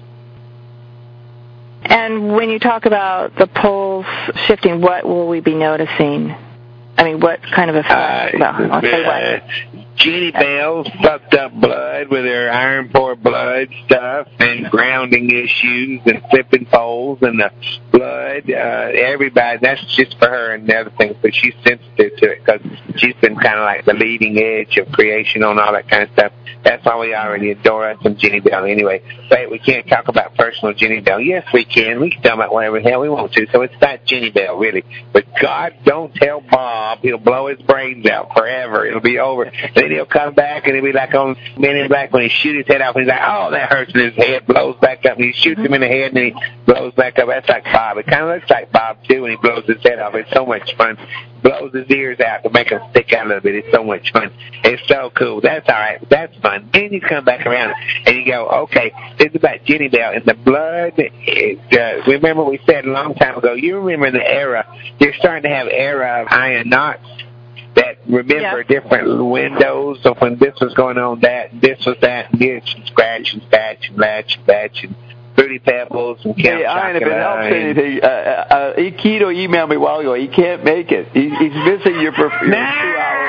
And when you talk about the poles shifting, what will we be noticing? I mean, what kind of effect? Uh, well, I'll say what. Uh, Jeannie Bell's fucked up blood with her iron poor blood stuff and grounding issues and flipping poles and the blood. Uh, everybody, that's just for her and the other things, but she's sensitive to it because she's been kind of like the leading edge of creation on all that kind of stuff. That's why we already adore us some Jeannie Bell anyway. But we can't talk about personal Jeannie Bell. Yes, we can. We can talk about whatever the hell we want to. So it's not Jeannie Bell, really. But God, don't tell Bob. He'll blow his brains out forever. It'll be over. Then he'll come back and he'll be like on Men in Black when he shoots his head off. And he's like, oh, that hurts. And his head blows back up. And he shoots him in the head and then he blows back up. That's like Bob. It kind of looks like Bob, too, when he blows his head off. It's so much fun. Blows his ears out to make them stick out a little bit. It's so much fun. It's so cool. That's all right. That's fun. Then you come back around and you go, okay, this is about Jeannie Bell. And the blood, it, uh, remember we said a long time ago, you remember the era, you're starting to have era of iron knots that remember yeah. different windows. So when this was going on, that, this was that, and this, and scratch and scratch and latch and batch and Fruity Pebbles and Count Hey, Ian, if it helps and, anything, uh, uh, Keto emailed me a while ago. He can't make it. He, he's missing your, your two-hour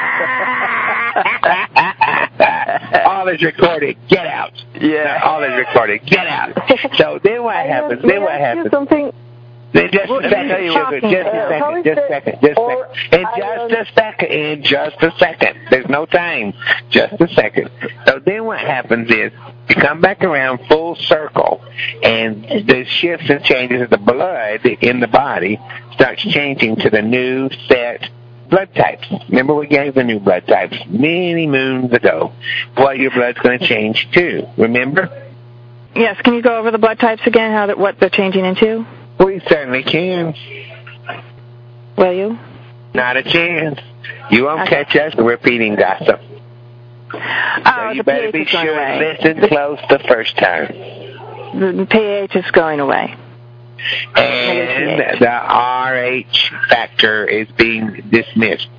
link. All is recorded. Get out. Yeah. All is recorded. Get out. So then what happens? Then what happens? Something. Then just a second, sugar. Just a second. Just a second. Just a second. In just a second. In just a second. There's no time. Just a second. So then what happens is you come back around full circle, and the shifts and changes of the blood in the body starts changing to the new set blood types. Remember we gave the new blood types many moons ago. What your blood's going to change to. Remember? Yes. Can you go over the blood types again? How that what they're changing into? We certainly can. Will you? Not a chance. You won't okay. catch us repeating gossip. Oh, so you better be sure and listen close the first time. The pH is going away. And the R H factor is being dismissed.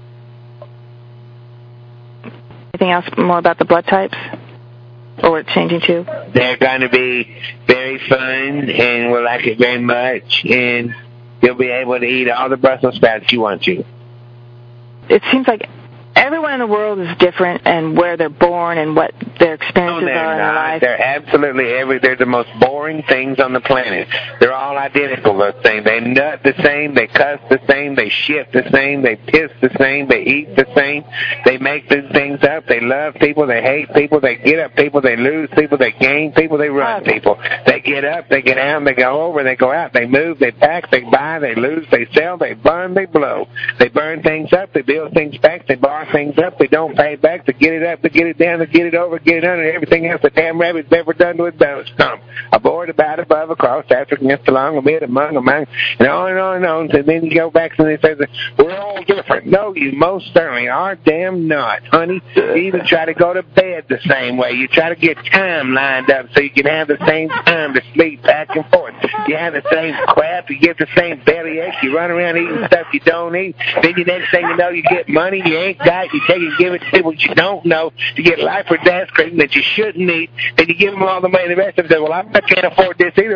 Anything else more about the blood types? Or what it's changing to? They're going to be very fun, and we'll like it very much, and you'll be able to eat all the Brussels sprouts you want to. It seems like everyone in the world is different, and where they're born and what their experiences no, are in not. their life. They're absolutely every. They're the most boring things on the planet. They're all identical. Those things. They nut the same. They cuss the same. They shit the same. They piss the same. They eat the same. They make these things up. They love people. They hate people. They get up people. They lose people. They gain people. They run okay. people. They get up. They get down. They go over. They go out. They move. They pack. They buy. They lose. They sell. They burn. They blow. They burn things up. They build things back. They borrow things up. They don't pay back. They get it up. They get it down. They get it over. Get it under. Everything else the damn rabbit's ever done to it does come. Aboard, about, above, across, after, against, along, amid, among, among, and on and on and on. And then you go back and they say that we're all different. No, you most certainly are damn not, honey. You even try to go to bed the same way. You try to get time lined up so you can have the same time to sleep back and forth. You have the same crap. You get the same bellyache. You run around eating stuff you don't eat. Then the next thing you know, you get money you ain't got. You take and give it to people you don't know. You get life or death cream that you shouldn't eat. Then you give them all the money. The rest of them say, well, I can't afford this either.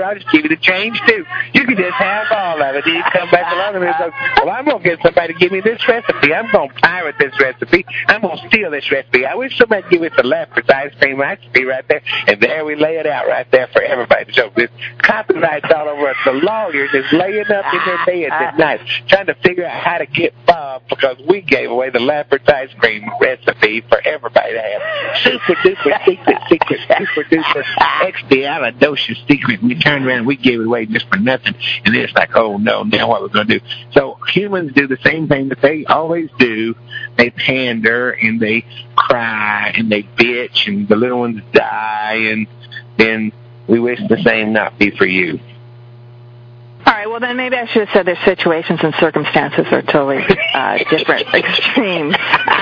I'll just give you the change, too. You can just have all of it. Then you come back along and say, well, I'm going to get somebody to give me this recipe. I'm going to pirate this recipe. I'm going to steal this recipe. I wish somebody would give us the Lefferts ice cream recipe right there. And there we lay it out right there for everybody. So this copyrights all over us. The lawyers is laying up in their beds at night trying to figure out how to get Bob because we gave away the Lefferts ice cream recipe for everybody to have. Super duper secret, secret, super duper expialidocious secret. And we turned around and we gave it away just for nothing. And it's like, oh no, now what we're going to do? So humans do the same thing that they always do. They pander and they cry and they bitch and the little ones die and then we wish the same not be for you. All right, well, then maybe I should have said their situations and circumstances are totally uh, different extremes.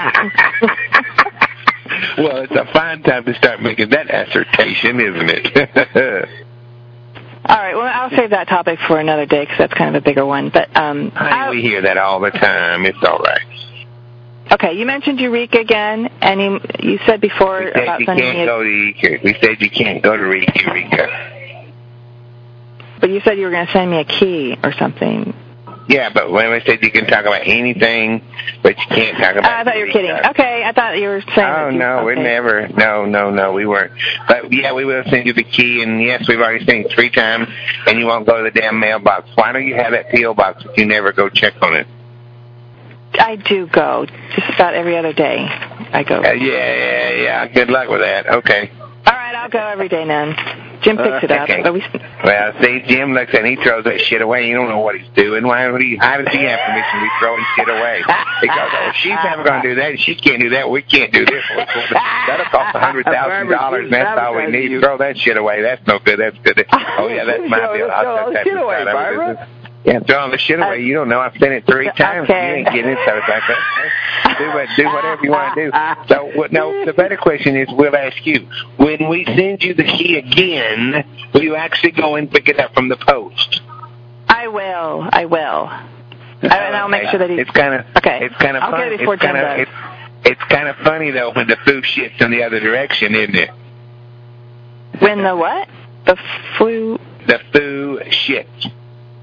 Well, it's a fine time to start making that assertion, isn't it? All right, well, I'll save that topic for another day because that's kind of a bigger one. But um, Honey, we hear that all the time. It's all right. Okay, you mentioned Eureka again, and you, you said before we said about you sending can't me a, go to Eureka. We said you can't go to Eureka. But you said you were going to send me a key or something. Yeah, but when we said you can talk about anything, but you can't talk about. Uh, I thought you were kidding. Okay, I thought you were saying. Oh that you, no, okay. we're never. No, no, no, we weren't. But yeah, we will send you the key, and yes, we've already sent you three times, and you won't go to the damn mailbox. Why don't you have that P O box if you never go check on it? I do go, just about every other day. I go. Uh, yeah, yeah, yeah. Good luck with that. Okay. All right, I'll go every day then. Jim picks it up. Okay. But we... Well, see, Jim looks and he throws that shit away. You don't know what he's doing. Why would he? How does he have permission to be throwing shit away? Because oh, she's never going to do that. She can't do that. We can't do this. That'll cost a hundred thousand dollars, and that's all we need. Throw that shit away. That's no good. That's good. Oh yeah, that's my deal. I'll set that aside. Barbara. Yeah, throwing the shit away. You don't know. I've sent it three times. Okay. You ain't getting it, so it's like that. Do, what, do whatever you want to do. So, what, no, the better question is, we'll ask you, when we send you the key again, will you actually go and pick it up from the post? I will. I will. I, and I'll make sure that he's... It's kind of... Okay. It's kind of I'll funny. get it before it's Jim kinda, does. It's, it's kind of funny, though, when the foo shits in the other direction, isn't it? When the what? The flu... The foo shits.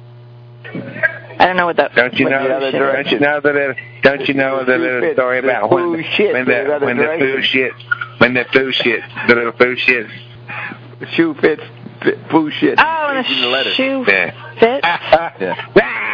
I don't know what that. Don't you know? The don't you know the little, Don't you know the little story about when the, when the when the foo shits when the foo shits the little foo shits the shoe fits foo shits. Oh, and the, the shoe yeah. fits. yeah.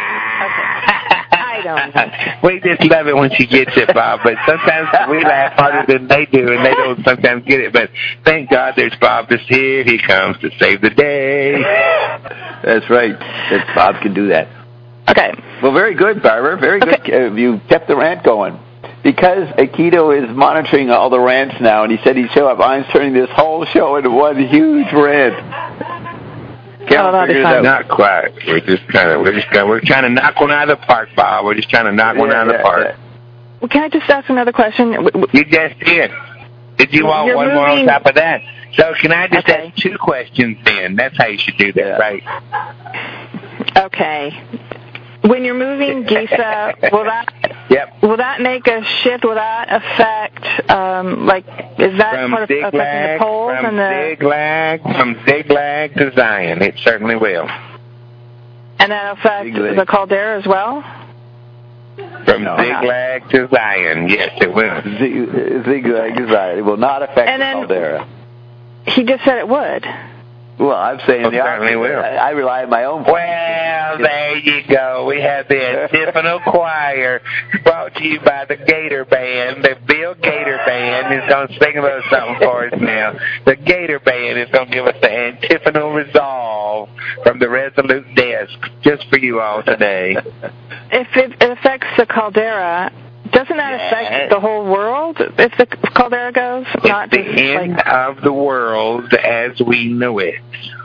I don't know. We just love it when she gets it, Bob. But sometimes we laugh harder than they do, and they don't sometimes get it. But thank God there's Bob just here. He comes to save the day. That's right. That Bob can do that. Okay. Well, very good, Barbara. Very good. Okay. Uh, you kept the rant going. Because Aikido is monitoring all the rants now, and he said he'd show up, I'm turning this whole show into one huge rant. Can't oh, figure it out. Not quite. We're just kind of we're just kind of, we're trying to knock one out of the park, Bob. We're just trying to knock one yeah, out of yeah, the park. Yeah. Well, can I just ask another question? You just did. Did you want You're one moving... more on top of that? So can I just okay. ask two questions then? That's how you should do that, yeah. right? Okay. When you're moving Gisa, will that yep. will that make a shift? Will that affect, um, like, is that from part of Ziglag, affecting the poles from and the Ziglag, from Ziglag to Zion? It certainly will. And that affects Ziglag. the caldera as well? From no, Ziglag to Zion, yes, it will. Ziglag to Zion. It will not affect and the then, caldera. He just said it would. Well, I'm saying well, the certainly will. I, I rely on my own. Well, there you go. We have the Antiphonal Choir brought to you by the Gator Band. The Bill Gator Band is going to sing a little something for us now. The Gator Band is going to give us the Antiphonal Resolve from the Resolute Desk just for you all today. If it affects the caldera, doesn't that yeah. affect the whole world if the caldera goes? It's Not the just, end like... of the world as we know it.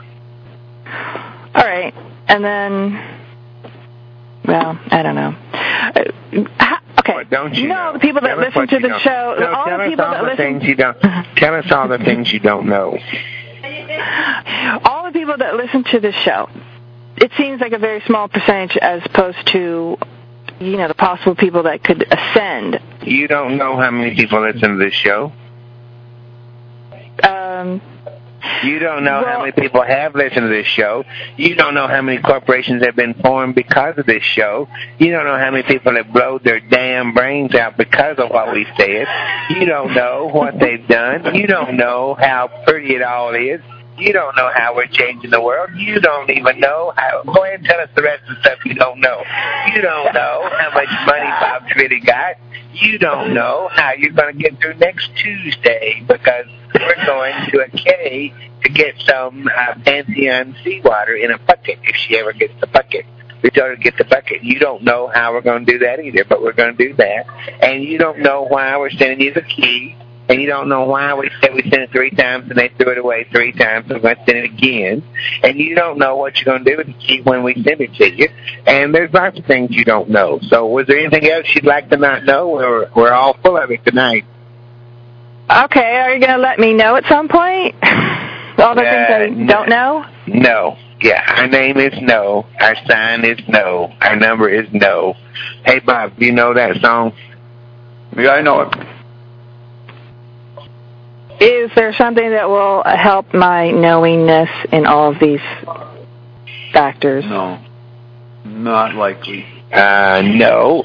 All right. And then, well, I don't know. Uh, how, okay. What don't you know? know? the people that tell listen to the don't. show, no, all tell the us people all that the listen... things you don't. Tell us all the things you don't know. All the people that listen to this show, it seems like a very small percentage as opposed to, you know, the possible people that could ascend. You don't know how many people listen to this show? Um, You don't know Well, how many people have listened to this show. You don't know how many corporations have been formed because of this show. You don't know how many people have blown their damn brains out because of what we said. You don't know what they've done. You don't know how pretty it all is. You don't know how we're changing the world. You don't even know how. Go ahead and tell us the rest of the stuff you don't know. You don't know how much money Bob's really got. You don't know how you're going to get through next Tuesday because we're going to a K to get some uh, Pantheon seawater in a bucket if she ever gets the bucket. We told her to get the bucket. You don't know how we're going to do that either, but we're going to do that. And you don't know why we're sending you the key. And you don't know why we said we sent it three times and they threw it away three times and we're going to send it again. And you don't know what you're going to do with the key when we send it to you. And there's lots of things you don't know. So was there anything else you'd like to not know? We're, we're all full of it tonight. Okay, are you going to let me know at some point? All the Uh, things I no. don't know? No. Yeah, our name is No. Our sign is No. Our number is No. Hey, Bob, do you know that song? Yeah, I know it. Is there something that will help my knowingness in all of these factors? No. Not likely. Uh, no.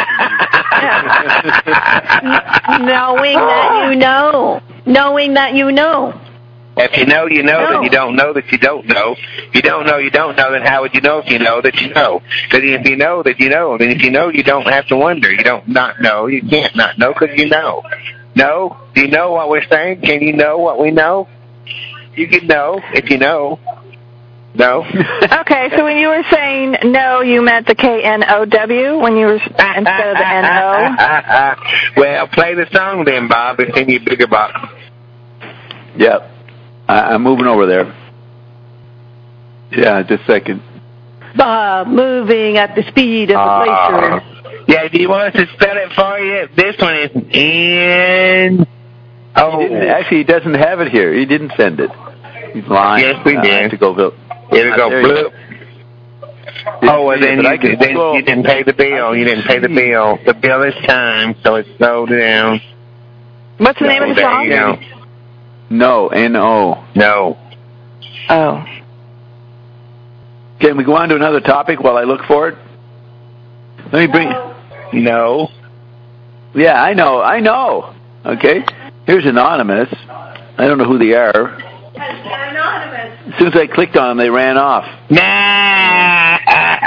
Knowing that you know. Knowing that you know. If you know, you know, No. then you don't know that you don't know. If you don't know, you don't know, then how would you know if you know that you know? Because if you know that you know, then if you know, you don't have to wonder. You don't not know. You can't not know because you know. No? Do you know what we're saying? Can you know what we know? You can know if you know. No? Okay, so when you were saying no, you meant the K N O W when you were instead of the N O? Well, play the song then, Bob. It's in your bigger box. Yep. I, I'm moving over there. Yeah, just a second. Bob moving at the speed of the Uh, laser. yeah, do you want us to spell it for you? This one is N. Oh, He didn't, actually, he doesn't have it here. He didn't send it. He's lying. Yes, we Uh, did. I have to go. Here Here we go. Bloop. Oh, well, then you, then you didn't pay the bill. You didn't pay the bill. The bill is time, so it's slowed down. What's the name of the There song? you go. No, N O. No. Oh. Can we go on to another topic while I look for it? Let me bring. No. Yeah, I know. I know. Okay. Here's Anonymous. I don't know who they are. Anonymous. As soon as I clicked on them, they ran off. Nah.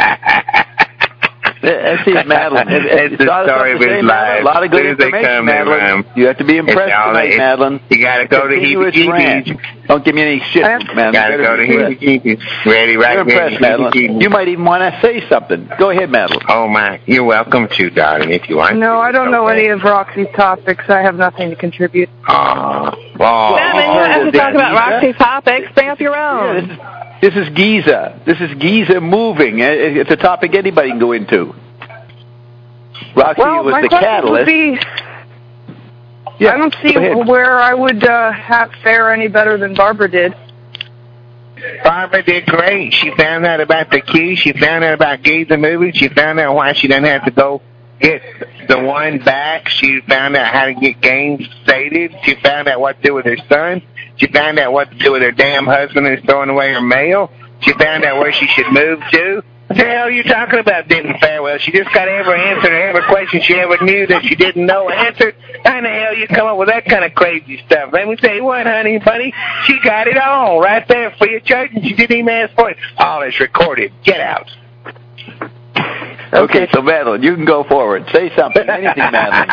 Let's see if Madeline. It's the story of his life. A lot of good As soon as they information, come, they Madeline. run. You have to be impressed It's all- tonight, it's- Madeline. You got to go to Continuous Heebie rant. Jeebies. Don't give me any shit, Madeline. Got to go to Heebie Jeebies. Ready, right, You're ready. impressed, Madeline. You might even want to say something. Go ahead, Madeline. Oh, my. You're welcome to, darling, if you want No, to. I don't know Okay. any of Roxy's topics. I have nothing to contribute. Aw. Oh. Madeline, you don't have to talk about Roxy's topics. Bring up your Yeah, own. this, is, this is Giza. This is Giza moving. It- It's a topic anybody can go into. Roxy Well, was my the question catalyst. would be, Yeah, I don't see go ahead. where I would uh, have fare any better than Barbara did. Barbara did great. She found out about the key. She found out about Giza moving. She found out why she doesn't have to go get the one back. She found out how to get games stated. She found out what to do with her son. She found out what to do with her damn husband who's throwing away her mail. She found out where she should move to. What the hell are you talking about didn't fare well? She just got every answer to every question she ever knew that she didn't know answered. How in the hell you come up with that kind of crazy stuff? Let me tell you what, honey, buddy, she got it all right there for your church, and she didn't even ask for it. All is recorded. Get out. Okay, so Madeline, you can go forward. Say something, anything, Madeline.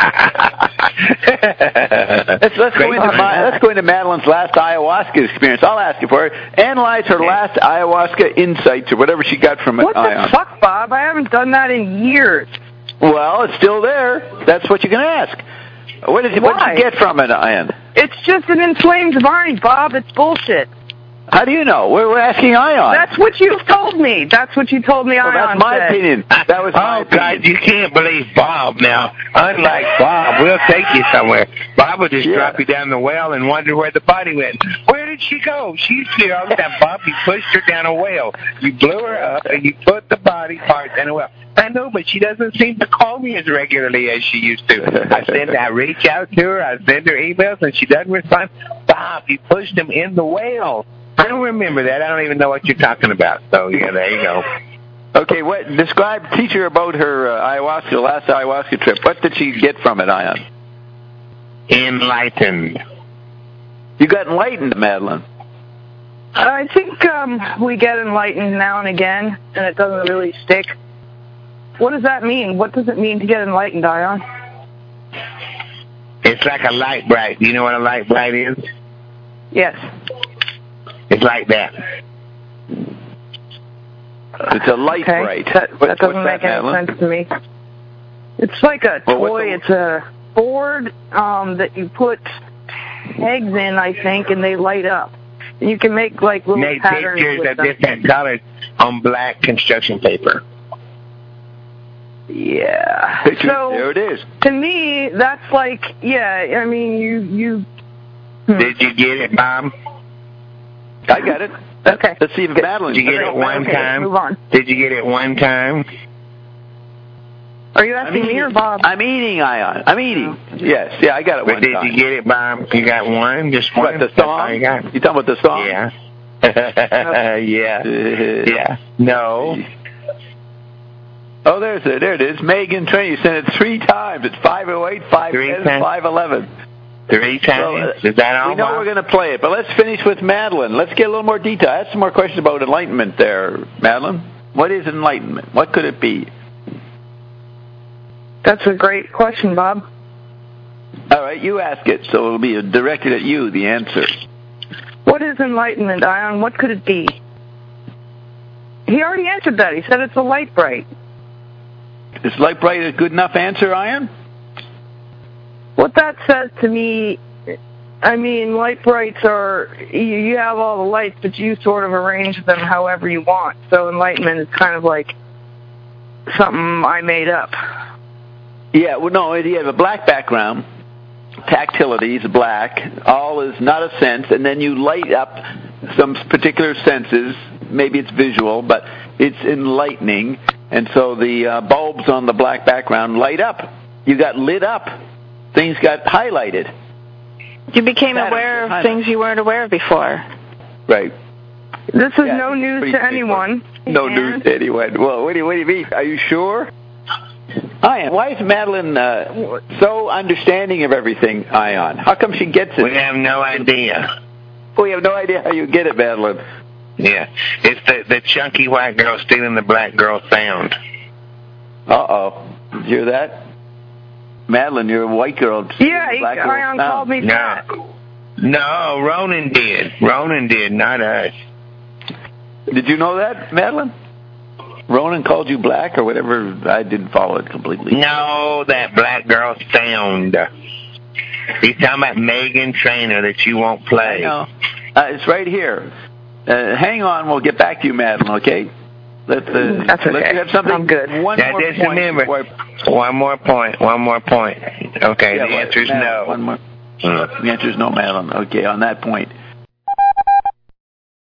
let's let's go into my, let's go into Madeline's last ayahuasca experience. I'll ask you for it. Analyze her last ayahuasca insights or whatever she got from it. What the fuck, Bob? I haven't done that in years. Well, it's still there. That's what you can ask. What did you, what did Why? you get from it, Ian? It's just an inflamed mind, Bob. It's bullshit. How do you know? We're, we're asking Ion. That's what you've told me. That's what you told me, well, Ion that's my said. opinion. That was my oh, opinion. God, you can't believe Bob now. Unlike Bob, we'll take you somewhere. Bob will just Yeah. drop you down the well and wonder where the body went. Where did she go? She used to do all the time. Bob, you pushed her down a well. You blew her up, and you put the body parts in a well. I know, but she doesn't seem to call me as regularly as she used to. I send, I reach out to her, I send her emails, and she doesn't respond. Bob, you pushed him in the well. I don't remember that. I don't even know what you're talking about. So, yeah, there you go. Okay, what? Describe, teach her about her uh, ayahuasca, last ayahuasca trip. What did she get from it, Ion? Enlightened. You got enlightened, Madeline. I think um, we get enlightened now and again, and it doesn't really stick. What does that mean? What does it mean to get enlightened, Ion? It's like a light bright. Do you know what a light bright is? Yes. It's like that. It's a light okay. bright. That, what, that doesn't what's make that, any Madeline? sense to me. It's like a Well, what's toy. the- It's a board um, that you put eggs in, I think, and they light up. And you can make like little Make patterns pictures with of them. different colors on black construction paper. Yeah. Picture, So there it is. to me, that's like, yeah. I mean, you you. Hmm. Did you get it, Bob? I got it. Okay. Let's see if Madeline. Did you get Okay, it one okay, time? move on. Did you get it one time? Are you I'm asking me eating, or Bob? I'm eating, Ion. I'm eating. Yes, yeah, I got it But one did time. you get it, Bob? You got one? Just one? What, the That's all song? you got? You talking about the song? Yeah. yeah. Yeah. No. Oh, there's it. There it is. Megan Train. You sent it three times. It's five oh eight, five ten, five eleven. Three times? So, uh, Is that all? We know Bob? we're going to play it, but let's finish with Madeline. Let's get a little more detail. I have some more questions about enlightenment there, Madeline. What is enlightenment? What could it be? That's a great question, Bob. All right, you ask it, so it'll be directed at you, the answer. What is enlightenment, Ion? What could it be? He already answered that. He said it's a light bright. Is light bright a good enough answer, Ion? What that says to me, I mean, light brights are, you, you have all the lights, but you sort of arrange them however you want. So enlightenment is kind of like something I made up. Yeah, well, no, you have a black background. Tactility is black. All is not a sense, and then you light up some particular senses. Maybe it's visual, but it's enlightening. And so the uh, bulbs on the black background light up. You got lit up. Things got highlighted. You became That aware of highlight. things you weren't aware of before. Right. This is Yeah, no news pretty to anyone. No And news to anyone. Well, what do you, what do you mean? Are you sure? Ion, why is Madeline uh, so understanding of everything, Ion? How come she gets it? We have no idea. We have no idea how you get it, Madeline. Yeah. It's the, the chunky white girl stealing the black girl sound. Uh-oh. Did you hear that? Madeline, you're a white girl. Yeah, he, black girl Ion sound. called me fat. No. No, Ronan did. Ronan did, not us. Did you know that, Madeline? Ronan called you black or whatever. I didn't follow it completely. No, that black girl sound. He's talking about Megan Trainor that you won't play. I know. Uh, it's right here. Uh, hang on, we'll get back to you, Madeline, okay? Let's, uh, That's okay. let's have something. I'm good. One Now, more just point remember, before I- one more point, one more point. Okay, Yeah, the well, answer is Madeline, no. One more. The answer is no, Madeline. Okay, on that point.